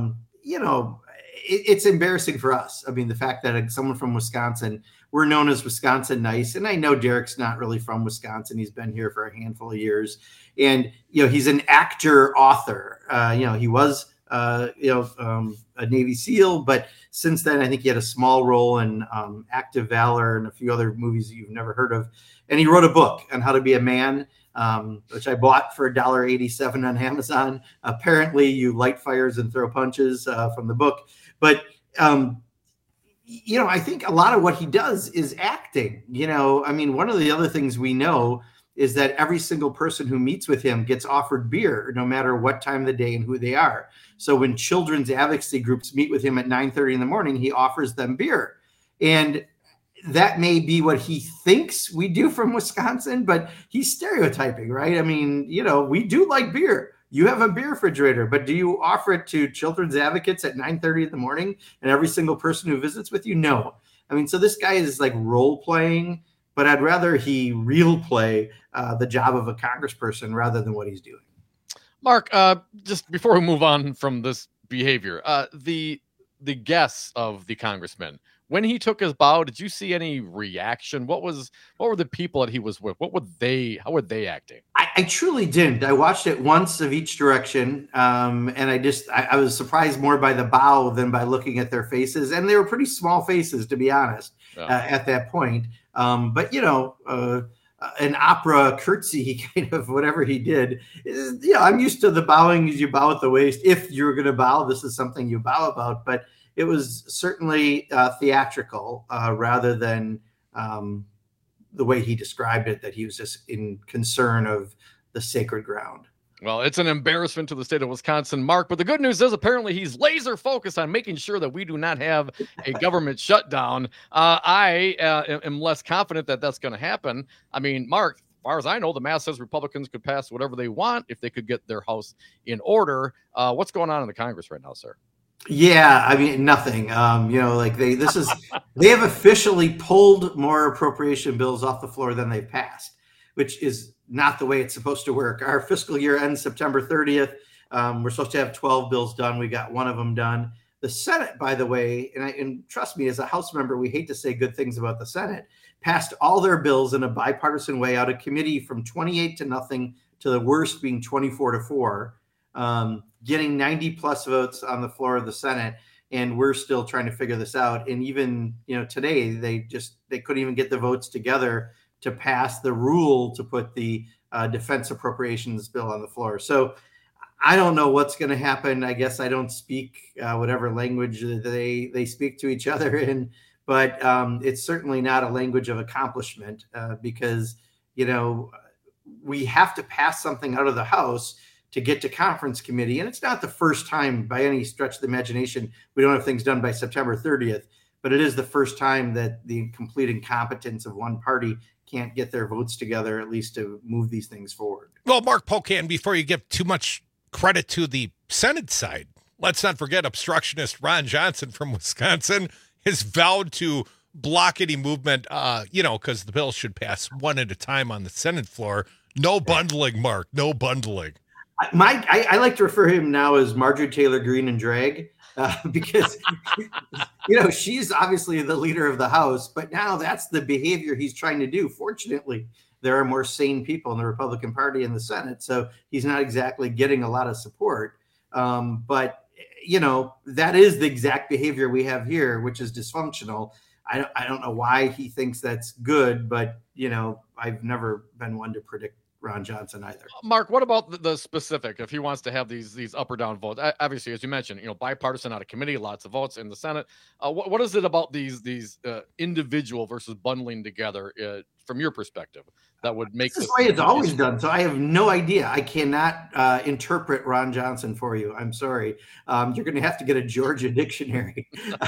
Speaker 28: it's embarrassing for us. I mean, the fact that someone from Wisconsin, we're known as Wisconsin nice. And I know Derek's not really from Wisconsin. He's been here for a handful of years. And, he's an actor, author. He was, a Navy SEAL. But since then, I think he had a small role in Active Valor and a few other movies that you've never heard of. And he wrote a book on how to be a man, which I bought for $1.87 on Amazon. Apparently, you light fires and throw punches from the book. But I think a lot of what he does is acting. One of the other things we know is that every single person who meets with him gets offered beer, no matter what time of the day and who they are. So when children's advocacy groups meet with him at 9:30 in the morning, he offers them beer. And that may be what he thinks we do from Wisconsin, but he's stereotyping, right? I mean, we do like beer. You have a beer refrigerator, but do you offer it to children's advocates at 9:30 in the morning and every single person who visits with you? No. I mean, so this guy is like role playing, but I'd rather he real play the job of a congressperson rather than what he's doing.
Speaker 21: Mark, just before we move on from this behavior, the guests of the congressman, when he took his bow, did you see any reaction? What were the people that he was with? How were they acting?
Speaker 28: I truly didn't. I watched it once of each direction. And I was surprised more by the bow than by looking at their faces. And they were pretty small faces, to be honest, at that point. But an opera curtsy, kind of whatever he did. I'm used to the bowing as you bow at the waist. If you're going to bow, this is something you bow about. But it was certainly theatrical rather than the way he described it, that he was just in concern of the sacred ground.
Speaker 21: Well, it's an embarrassment to the state of Wisconsin, Mark. But the good news is apparently he's laser focused on making sure that we do not have a government shutdown. I am less confident that that's going to happen. I mean, Mark, as far as I know, the math says Republicans could pass whatever they want if they could get their house in order. What's going on in the Congress right now, sir?
Speaker 28: Yeah, I mean, nothing. They have officially pulled more appropriation bills off the floor than they've passed, which is not the way it's supposed to work. Our fiscal year ends September 30th. We're supposed to have 12 bills done. We got one of them done. The Senate, by the way, and trust me, as a House member, we hate to say good things about the Senate, passed all their bills in a bipartisan way out of committee from 28-0 to the worst being 24-4, getting 90 plus votes on the floor of the Senate. And we're still trying to figure this out. And even, today, they couldn't even get the votes together to pass the rule to put the defense appropriations bill on the floor. So I don't know what's going to happen. I guess I don't speak whatever language they speak to each other in, but it's certainly not a language of accomplishment because, we have to pass something out of the House to get to conference committee. And it's not the first time by any stretch of the imagination we don't have things done by September 30th, but it is the first time that the complete incompetence of one party can't get their votes together, at least to move these things forward.
Speaker 20: Well, Mark Pocan, before you give too much credit to the Senate side, let's not forget obstructionist Ron Johnson from Wisconsin has vowed to block any movement, because the bill should pass one at a time on the Senate floor. No bundling, Mark, no bundling.
Speaker 28: I like to refer to him now as Marjorie Taylor Greene in drag because, she's obviously the leader of the House, but now that's the behavior he's trying to do. Fortunately, there are more sane people in the Republican Party in the Senate, so he's not exactly getting a lot of support. But that is the exact behavior we have here, which is dysfunctional. I don't know why he thinks that's good, but, I've never been one to predict Ron Johnson either.
Speaker 21: Mark, what about the specific? If he wants to have these up or down votes, obviously, as you mentioned, bipartisan out of committee, lots of votes in the Senate. What is it about these individual versus bundling together from your perspective that would make
Speaker 28: this way it's always done? So I have no idea. I cannot interpret Ron Johnson for you. I'm sorry. You're going to have to get a Georgia dictionary.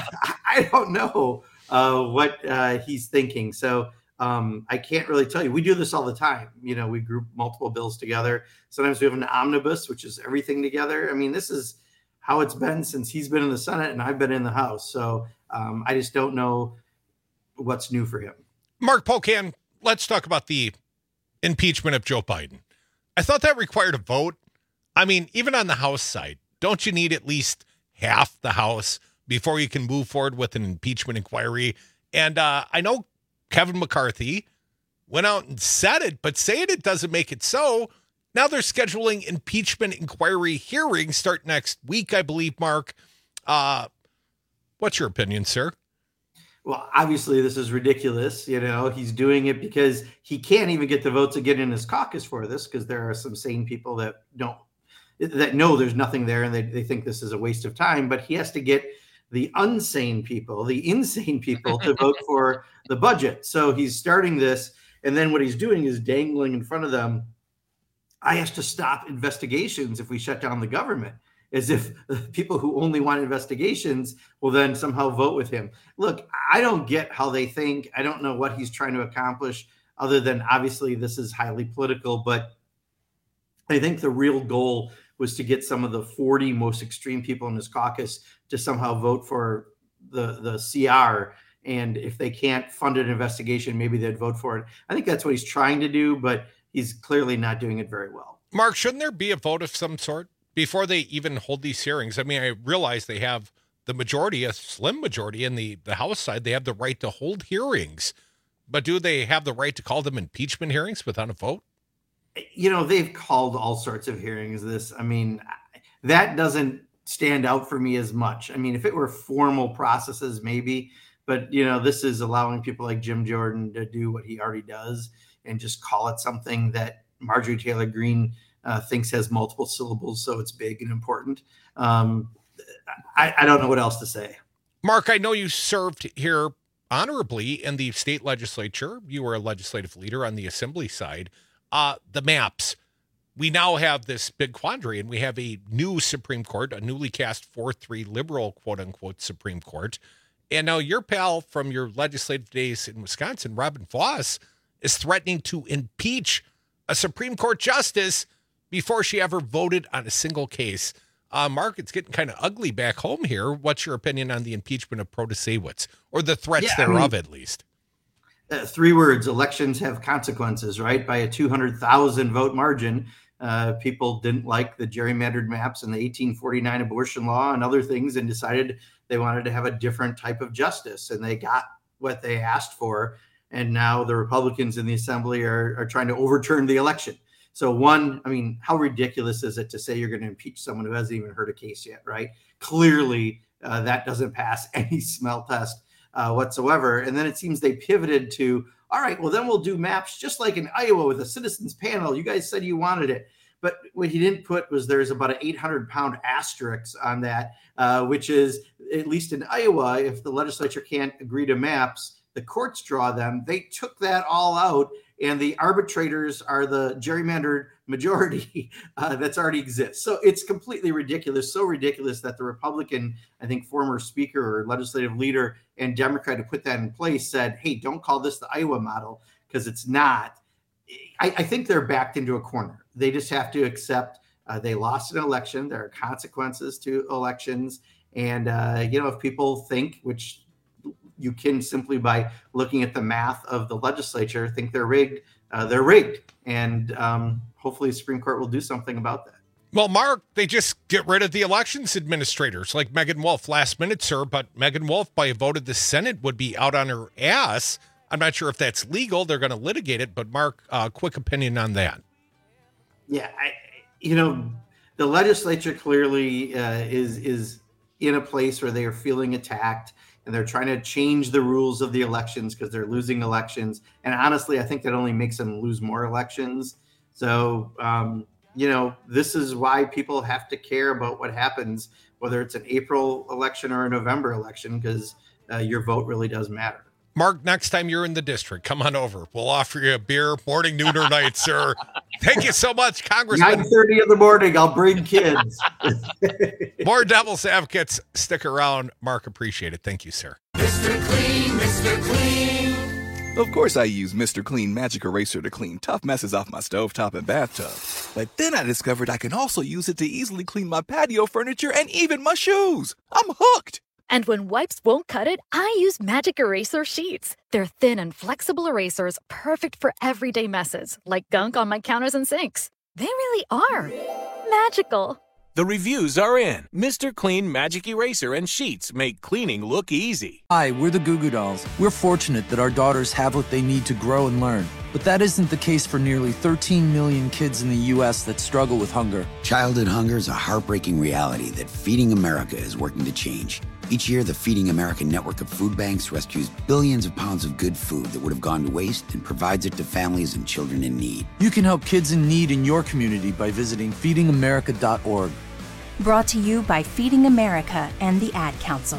Speaker 28: I don't know what he's thinking. So. I can't really tell you. We do this all the time. We group multiple bills together. Sometimes we have an omnibus, which is everything together. I mean, this is how it's been since he's been in the Senate and I've been in the House. So I just don't know what's new for him.
Speaker 20: Mark Pocan, let's talk about the impeachment of Joe Biden. I thought that required a vote. I mean, even on the House side, don't you need at least half the House before you can move forward with an impeachment inquiry? And I know Kevin McCarthy went out and said it, but saying it doesn't make it so. Now they're scheduling impeachment inquiry hearings start next week, I believe, Mark. What's your opinion, sir?
Speaker 28: Well, obviously this is ridiculous. He's doing it because he can't even get the votes to get in his caucus for this because there are some sane people that know there's nothing there and they think this is a waste of time, but he has to get the insane people to vote for the budget. So he's starting this. And then what he's doing is dangling in front of them. I have to stop investigations if we shut down the government, as if people who only want investigations will then somehow vote with him. Look, I don't get how they think. I don't know what he's trying to accomplish other than obviously this is highly political, but I think the real goal was to get some of the 40 most extreme people in his caucus to somehow vote for the CR. And if they can't fund an investigation, maybe they'd vote for it. I think that's what he's trying to do, but he's clearly not doing it very well.
Speaker 20: Mark, shouldn't there be a vote of some sort before they even hold these hearings? I mean, I realize they have the majority, a slim majority in the House side. They have the right to hold hearings, but do they have the right to call them impeachment hearings without a vote?
Speaker 28: You know, they've called all sorts of hearings this. I mean, that doesn't stand out for me as much. I mean, if it were formal processes, maybe, but, you know, this is allowing people like Jim Jordan to do what he already does and just call it something that Marjorie Taylor Greene thinks has multiple syllables, so it's big and important. I don't know what else to say.
Speaker 20: Mark, I know you served here honorably in the state legislature. You were a legislative leader on the assembly side. The maps. We now have this big quandary, and we have a new Supreme Court, a newly cast 4-3 liberal, quote-unquote, Supreme Court. And now your pal from your legislative days in Wisconsin, Robin Vos, is threatening to impeach a Supreme Court justice before she ever voted on a single case. Mark, it's getting kind of ugly back home here. What's your opinion on the impeachment of Protasewicz, or the threats thereof, at least?
Speaker 28: 3 words: elections have consequences, right? By a 200,000 vote margin, people didn't like the gerrymandered maps and the 1849 abortion law and other things, and decided they wanted to have a different type of justice, and they got what they asked for. And now the Republicans in the assembly are trying to overturn the election. So one, I mean, how ridiculous is it to say you're going to impeach someone who hasn't even heard a case yet, right? Clearly, that doesn't pass any smell test whatsoever. And then it seems they pivoted to, all right, well, then we'll do maps just like in Iowa with a citizens panel. You guys said you wanted it. But what he didn't put was there's about an 800-pound asterisk on that, which is, at least in Iowa, if the legislature can't agree to maps, the courts draw them. They took that all out, and the arbitrators are the gerrymandered majority that's already exists. So it's completely ridiculous, so ridiculous that the Republican, I think, former speaker or legislative leader and Democrat who put that in place said, hey, don't call this the Iowa model, because it's not. I think they're backed into a corner. They just have to accept they lost an election. There are consequences to elections. And, if people think, which you can simply by looking at the math of the legislature, think they're rigged. They're rigged. And hopefully the Supreme Court will do something about that.
Speaker 20: Well, Mark, they just get rid of the elections administrators like Megan Wolf last minute, sir. But Megan Wolf, by a vote of the Senate, would be out on her ass. I'm not sure if that's legal. They're going to litigate it. But Mark, quick opinion on that.
Speaker 28: Yeah, the legislature clearly is in a place where they are feeling attacked. And they're trying to change the rules of the elections because they're losing elections. And honestly, I think that only makes them lose more elections. So, this is why people have to care about what happens, whether it's an April election or a November election, because your vote really does matter.
Speaker 20: Mark, next time you're in the district, come on over. We'll offer you a beer, morning, noon, or night, sir. Thank you so much, Congressman.
Speaker 28: 9:30 in the morning, I'll bring kids.
Speaker 20: More Devil's Advocates. Stick around. Mark, appreciate it. Thank you, sir.
Speaker 3: Mr. Clean, Mr. Clean. Of course I use Mr. Clean Magic Eraser to clean tough messes off my stovetop and bathtub. But then I discovered I can also use it to easily clean my patio furniture and even my shoes. I'm hooked.
Speaker 12: And when wipes won't cut it, I use Magic Eraser Sheets. They're thin and flexible erasers, perfect for everyday messes, like gunk on my counters and sinks. They really are magical.
Speaker 13: The reviews are in. Mr. Clean Magic Eraser and Sheets make cleaning look easy.
Speaker 15: Hi, we're the Goo Goo Dolls. We're fortunate that our daughters have what they need to grow and learn. But that isn't the case for nearly 13 million kids in the U.S. that struggle with hunger.
Speaker 16: Childhood hunger is a heartbreaking reality that Feeding America is working to change. Each year, the Feeding America network of food banks rescues billions of pounds of good food that would have gone to waste and provides it to families and children in need.
Speaker 15: You can help kids in need in your community by visiting feedingamerica.org.
Speaker 17: Brought to you by Feeding America and the Ad Council.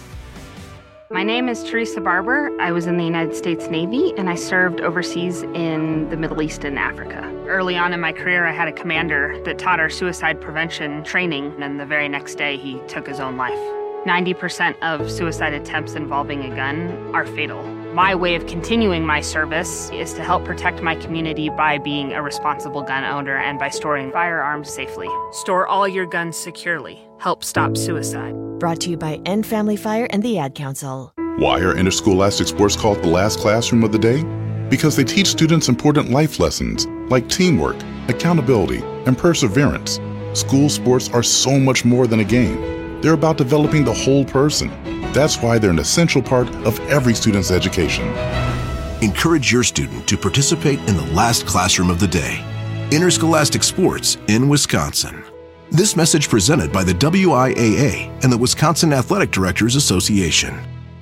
Speaker 18: My name is Teresa Barber. I was in the United States Navy, and I served overseas in the Middle East and Africa. Early on in my career, I had a commander that taught our suicide prevention training, and the very next day, he took his own life. 90% of suicide attempts involving a gun are fatal. My way of continuing my service is to help protect my community by being a responsible gun owner and by storing firearms safely. Store all your guns securely. Help stop suicide.
Speaker 5: Brought to you by End Family Fire and the Ad Council.
Speaker 6: Why are interscholastic sports called the last classroom of the day? Because they teach students important life lessons like teamwork, accountability, and perseverance. School sports are so much more than a game. They're about developing the whole person. That's why they're an essential part of every student's education.
Speaker 7: Encourage your student to participate in the last classroom of the day. Interscholastic sports in Wisconsin. This message presented by the WIAA and the Wisconsin Athletic Directors Association.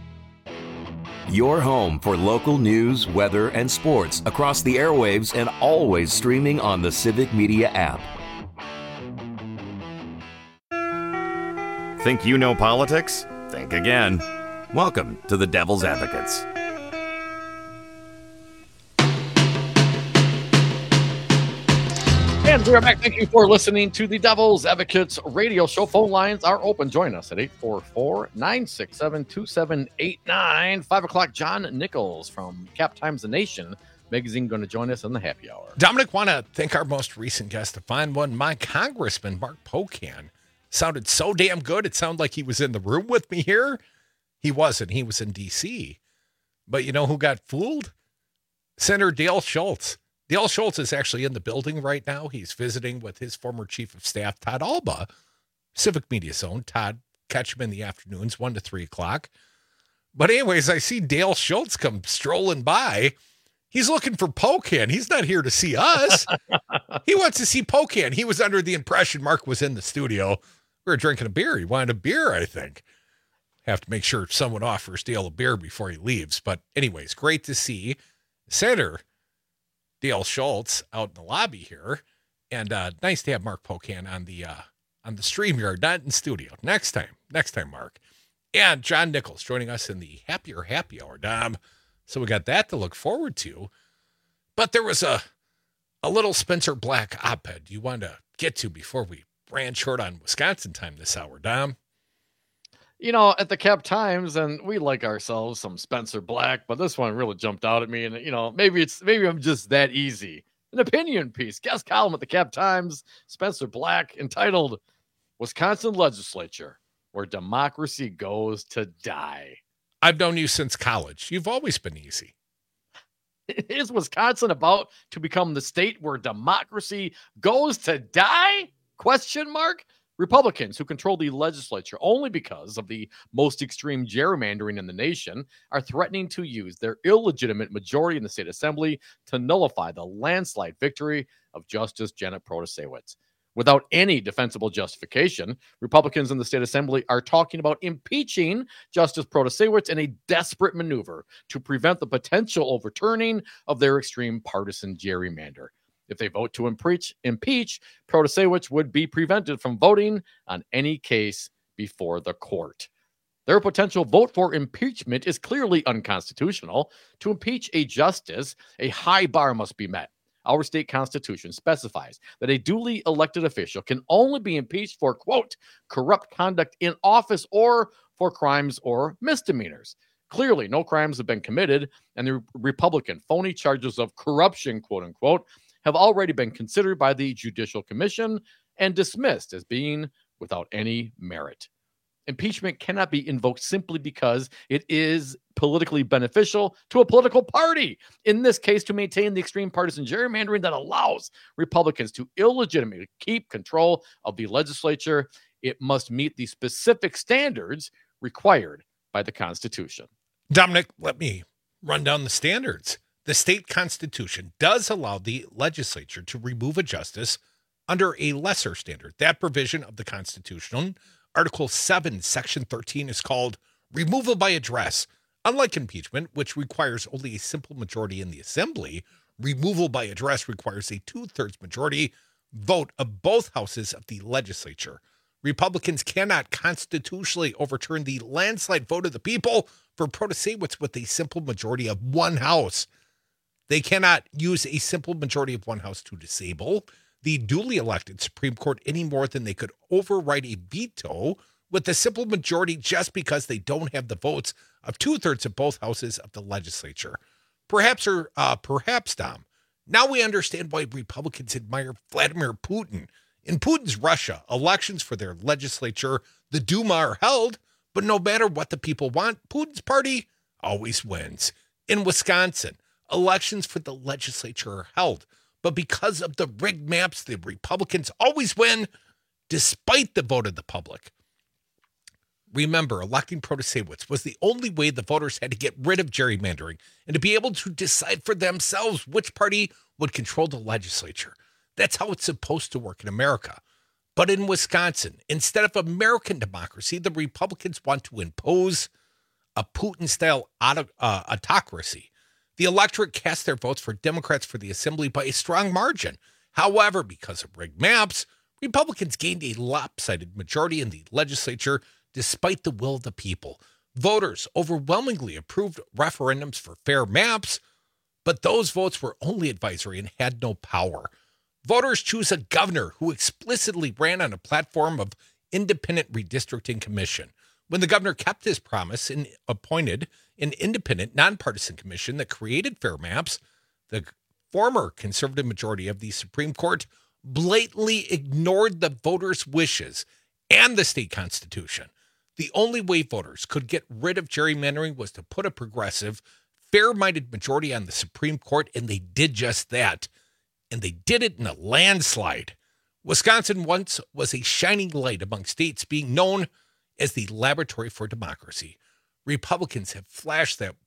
Speaker 27: Your home for local news, weather, and sports across the airwaves and always streaming on the Civic Media app.
Speaker 19: Think you know politics? Think again. Welcome to the Devil's Advocates.
Speaker 21: And we are back. Thank you for listening to the Devil's Advocates radio show. Phone lines are open. Join us at 844-967-2789. 5 o'clock, John Nichols from Cap Times The Nation magazine going to join us in the happy hour.
Speaker 20: Dominic, want to thank our most recent guest to find one. My Congressman, Mark Pocan, sounded so damn good. It sounded like he was in the room with me here. He wasn't. He was in D.C. But you know who got fooled? Senator Dale Schultz. Dale Schultz is actually in the building right now. He's visiting with his former chief of staff, Todd Alba, Civic Media Zone. Todd, catch him in the afternoons, 1 to 3 o'clock. But anyways, I see Dale Schultz come strolling by. He's looking for Pocan. He's not here to see us. He wants to see Pocan. He was under the impression Mark was in the studio. We were drinking a beer. He wanted a beer, I think. Have to make sure someone offers Dale a beer before he leaves. But anyways, great to see Senator Dale Schultz out in the lobby here. And nice to have Mark Pocan on the StreamYard, not in studio. Next time, Mark. And John Nichols joining us in the Happier Happy Hour, Dom. So we got that to look forward to. But there was a little Spencer Black op-ed you wanted to get to before we ran short on Wisconsin time this hour, Dom.
Speaker 21: You know, at the Cap Times, and we like ourselves some Spencer Black, but this one really jumped out at me. And, you know, maybe I'm just that easy. An opinion piece, guest column at the Cap Times, Spencer Black, entitled Wisconsin Legislature, Where Democracy Goes to Die.
Speaker 20: I've known you since college. You've always been easy.
Speaker 21: Is Wisconsin about to become the state where democracy goes to die? ? Republicans who control the legislature only because of the most extreme gerrymandering in the nation are threatening to use their illegitimate majority in the state assembly to nullify the landslide victory of Justice Janet Protasewicz. Without any defensible justification, Republicans in the state assembly are talking about impeaching Justice Protasewicz in a desperate maneuver to prevent the potential overturning of their extreme partisan gerrymander. If they vote to impeach, Protasewicz would be prevented from voting on any case before the court. Their potential vote for impeachment is clearly unconstitutional. To impeach a justice, a high bar must be met. Our state constitution specifies that a duly elected official can only be impeached for, quote, corrupt conduct in office or for crimes or misdemeanors. Clearly, no crimes have been committed, and the Republican phony charges of corruption, quote unquote, have already been considered by the Judicial Commission and dismissed as being without any merit. Impeachment cannot be invoked simply because it is politically beneficial to a political party. In this case, to maintain the extreme partisan gerrymandering that allows Republicans to illegitimately keep control of the legislature, it must meet the specific standards required by the Constitution.
Speaker 20: Dominic, let me run down the standards. The state constitution does allow the legislature to remove a justice under a lesser standard. That provision of the Constitution, Article 7, Section 13, is called removal by address. Unlike impeachment, which requires only a simple majority in the assembly, removal by address requires a 2/3 majority vote of both houses of the legislature. Republicans cannot constitutionally overturn the landslide vote of the people for Protasewicz with a simple majority of one house. They cannot use a simple majority of one house to disable the duly elected Supreme Court any more than they could override a veto with a simple majority just because they don't have the votes of 2/3 of both houses of the legislature. Perhaps, Dom, now we understand why Republicans admire Vladimir Putin. In Putin's Russia, elections for their legislature, the Duma, are held, but no matter what the people want, Putin's party always wins. In Wisconsin, elections for the legislature are held, but because of the rigged maps, the Republicans always win, despite the vote of the public. Remember, electing Protasewicz was the only way the voters had to get rid of gerrymandering and to be able to decide for themselves which party would control the legislature. That's how it's supposed to work in America. But in Wisconsin, instead of American democracy, the Republicans want to impose a Putin-style autocracy. The electorate cast their votes for Democrats for the assembly by a strong margin. However, because of rigged maps, Republicans gained a lopsided majority in the legislature despite the will of the people. Voters overwhelmingly approved referendums for fair maps, but those votes were only advisory and had no power. Voters choose a governor who explicitly ran on a platform of independent redistricting commission. When the governor kept his promise and appointed an independent, nonpartisan commission that created fair maps, the former conservative majority of the Supreme Court blatantly ignored the voters' wishes and the state constitution. The only way voters could get rid of gerrymandering was to put a progressive, fair-minded majority on the Supreme Court, and they did just that. And they did it in a landslide. Wisconsin once was a shining light among states, being known as the laboratory for democracy. Republicans have flushed that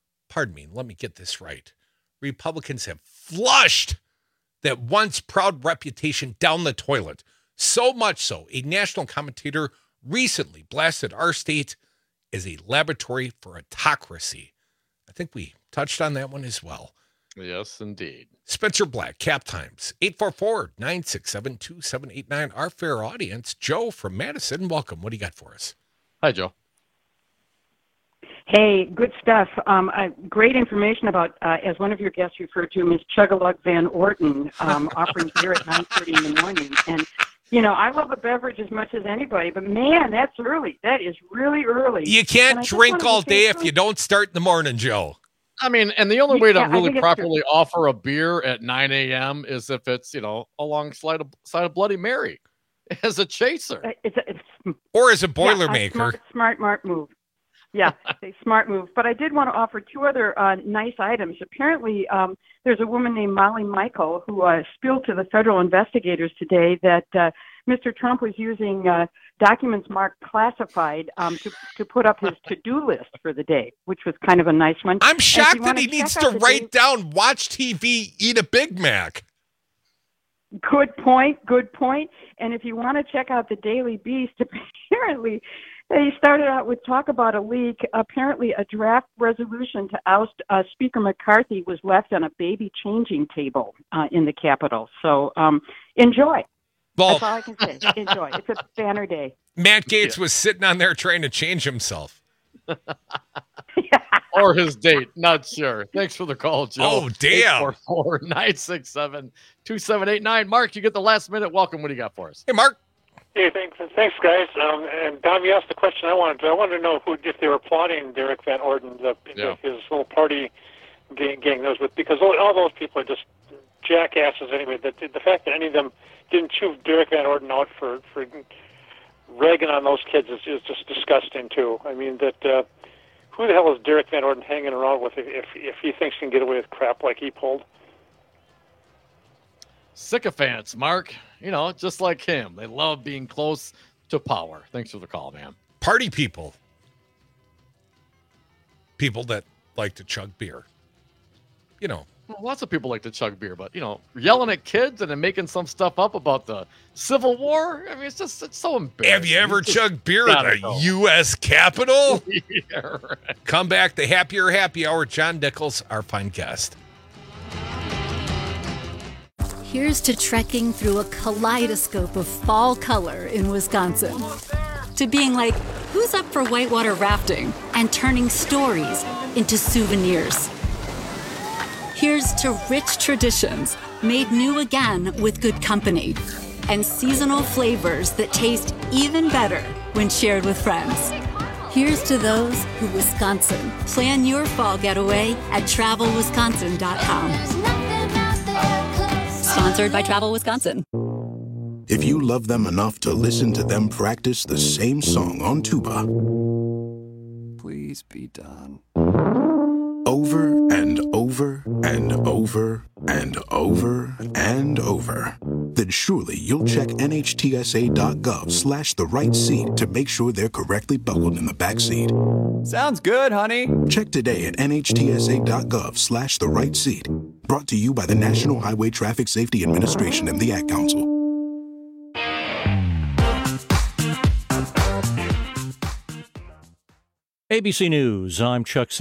Speaker 20: once proud reputation down the toilet. So much so, a national commentator recently blasted our state as a laboratory for autocracy. I think we touched on that one as well.
Speaker 21: Yes, indeed.
Speaker 20: Spencer Black, Cap Times, 844-967-2789. Our fair audience, Joe from Madison. Welcome. What do you got for us?
Speaker 21: Hi, Joe.
Speaker 2: Hey, good stuff. Great information about, as one of your guests referred to, Ms. Chug-a-Lug Van Orton offering beer at 9:30 in the morning. And, you know, I love a beverage as much as anybody, but, man, that's early. That is really early.
Speaker 20: You can't drink all day if you don't start in the morning, Joe.
Speaker 21: I mean, and the only way to really properly offer a beer at 9 a.m. is if it's, you know, alongside a Bloody Mary as a chaser.
Speaker 20: Or as a Boilermaker.
Speaker 2: Smart move. Yeah, a smart move. But I did want to offer two other nice items. Apparently, there's a woman named Molly Michael who spilled to the federal investigators today that Mr. Trump was using documents marked classified to put up his to-do list for the day, which was kind of a nice one.
Speaker 20: I'm shocked that he needs to write down, watch TV, eat a Big Mac.
Speaker 2: Good point. And if you want to check out the Daily Beast, apparently they started out with talk about a leak. Apparently a draft resolution to oust Speaker McCarthy was left on a baby changing table in the Capitol. So enjoy.
Speaker 20: Well,
Speaker 2: that's all I can say. Enjoy. It's a banner day.
Speaker 20: Matt Gaetz was sitting on there trying to change himself.
Speaker 21: Or his date. Not sure. Thanks for the call, Joe.
Speaker 20: Oh, damn.
Speaker 21: 844-967-2789. Mark, you get the last minute. Welcome. What do you got for us?
Speaker 20: Hey, Mark.
Speaker 8: Hey, thanks, guys. And Dom, you asked the question I wanted to know if they were applauding Derek Van Orden, his little party gang those with, because all those people are just jackasses anyway. The fact that any of them didn't chew Derek Van Orden out for ragging on those kids is just disgusting too. I mean, who the hell is Derek Van Orden hanging around with if he thinks he can get away with crap like he pulled?
Speaker 21: Sycophants, Mark. You know, just like him. They love being close to power. Thanks for the call, man.
Speaker 20: Party people. People that like to chug beer. You know.
Speaker 21: Well, lots of people like to chug beer, but, you know, yelling at kids and then making some stuff up about the Civil War. I mean, it's so embarrassing.
Speaker 20: Have you ever chugged beer at the U.S. Capitol?
Speaker 21: Yeah, right.
Speaker 20: Come back, the Happier Happy Hour. John Nichols, our fine guest.
Speaker 9: Here's to trekking through a kaleidoscope of fall color in Wisconsin. To being like, who's up for whitewater rafting? And turning stories into souvenirs. Here's to rich traditions made new again with good company. And seasonal flavors that taste even better when shared with friends. Here's to those who Wisconsin. Plan your fall getaway at TravelWisconsin.com. Sponsored by Travel Wisconsin.
Speaker 7: If you love them enough to listen to them practice the same song on tuba,
Speaker 1: please be done.
Speaker 7: Over and over and over and over and over, then surely you'll check NHTSA.gov/the right seat to make sure they're correctly buckled in the back seat.
Speaker 1: Sounds good, honey.
Speaker 7: Check today at NHTSA.gov/the right seat. Brought to you by the National Highway Traffic Safety Administration and the Ad Council.
Speaker 10: ABC News, I'm Chuck C.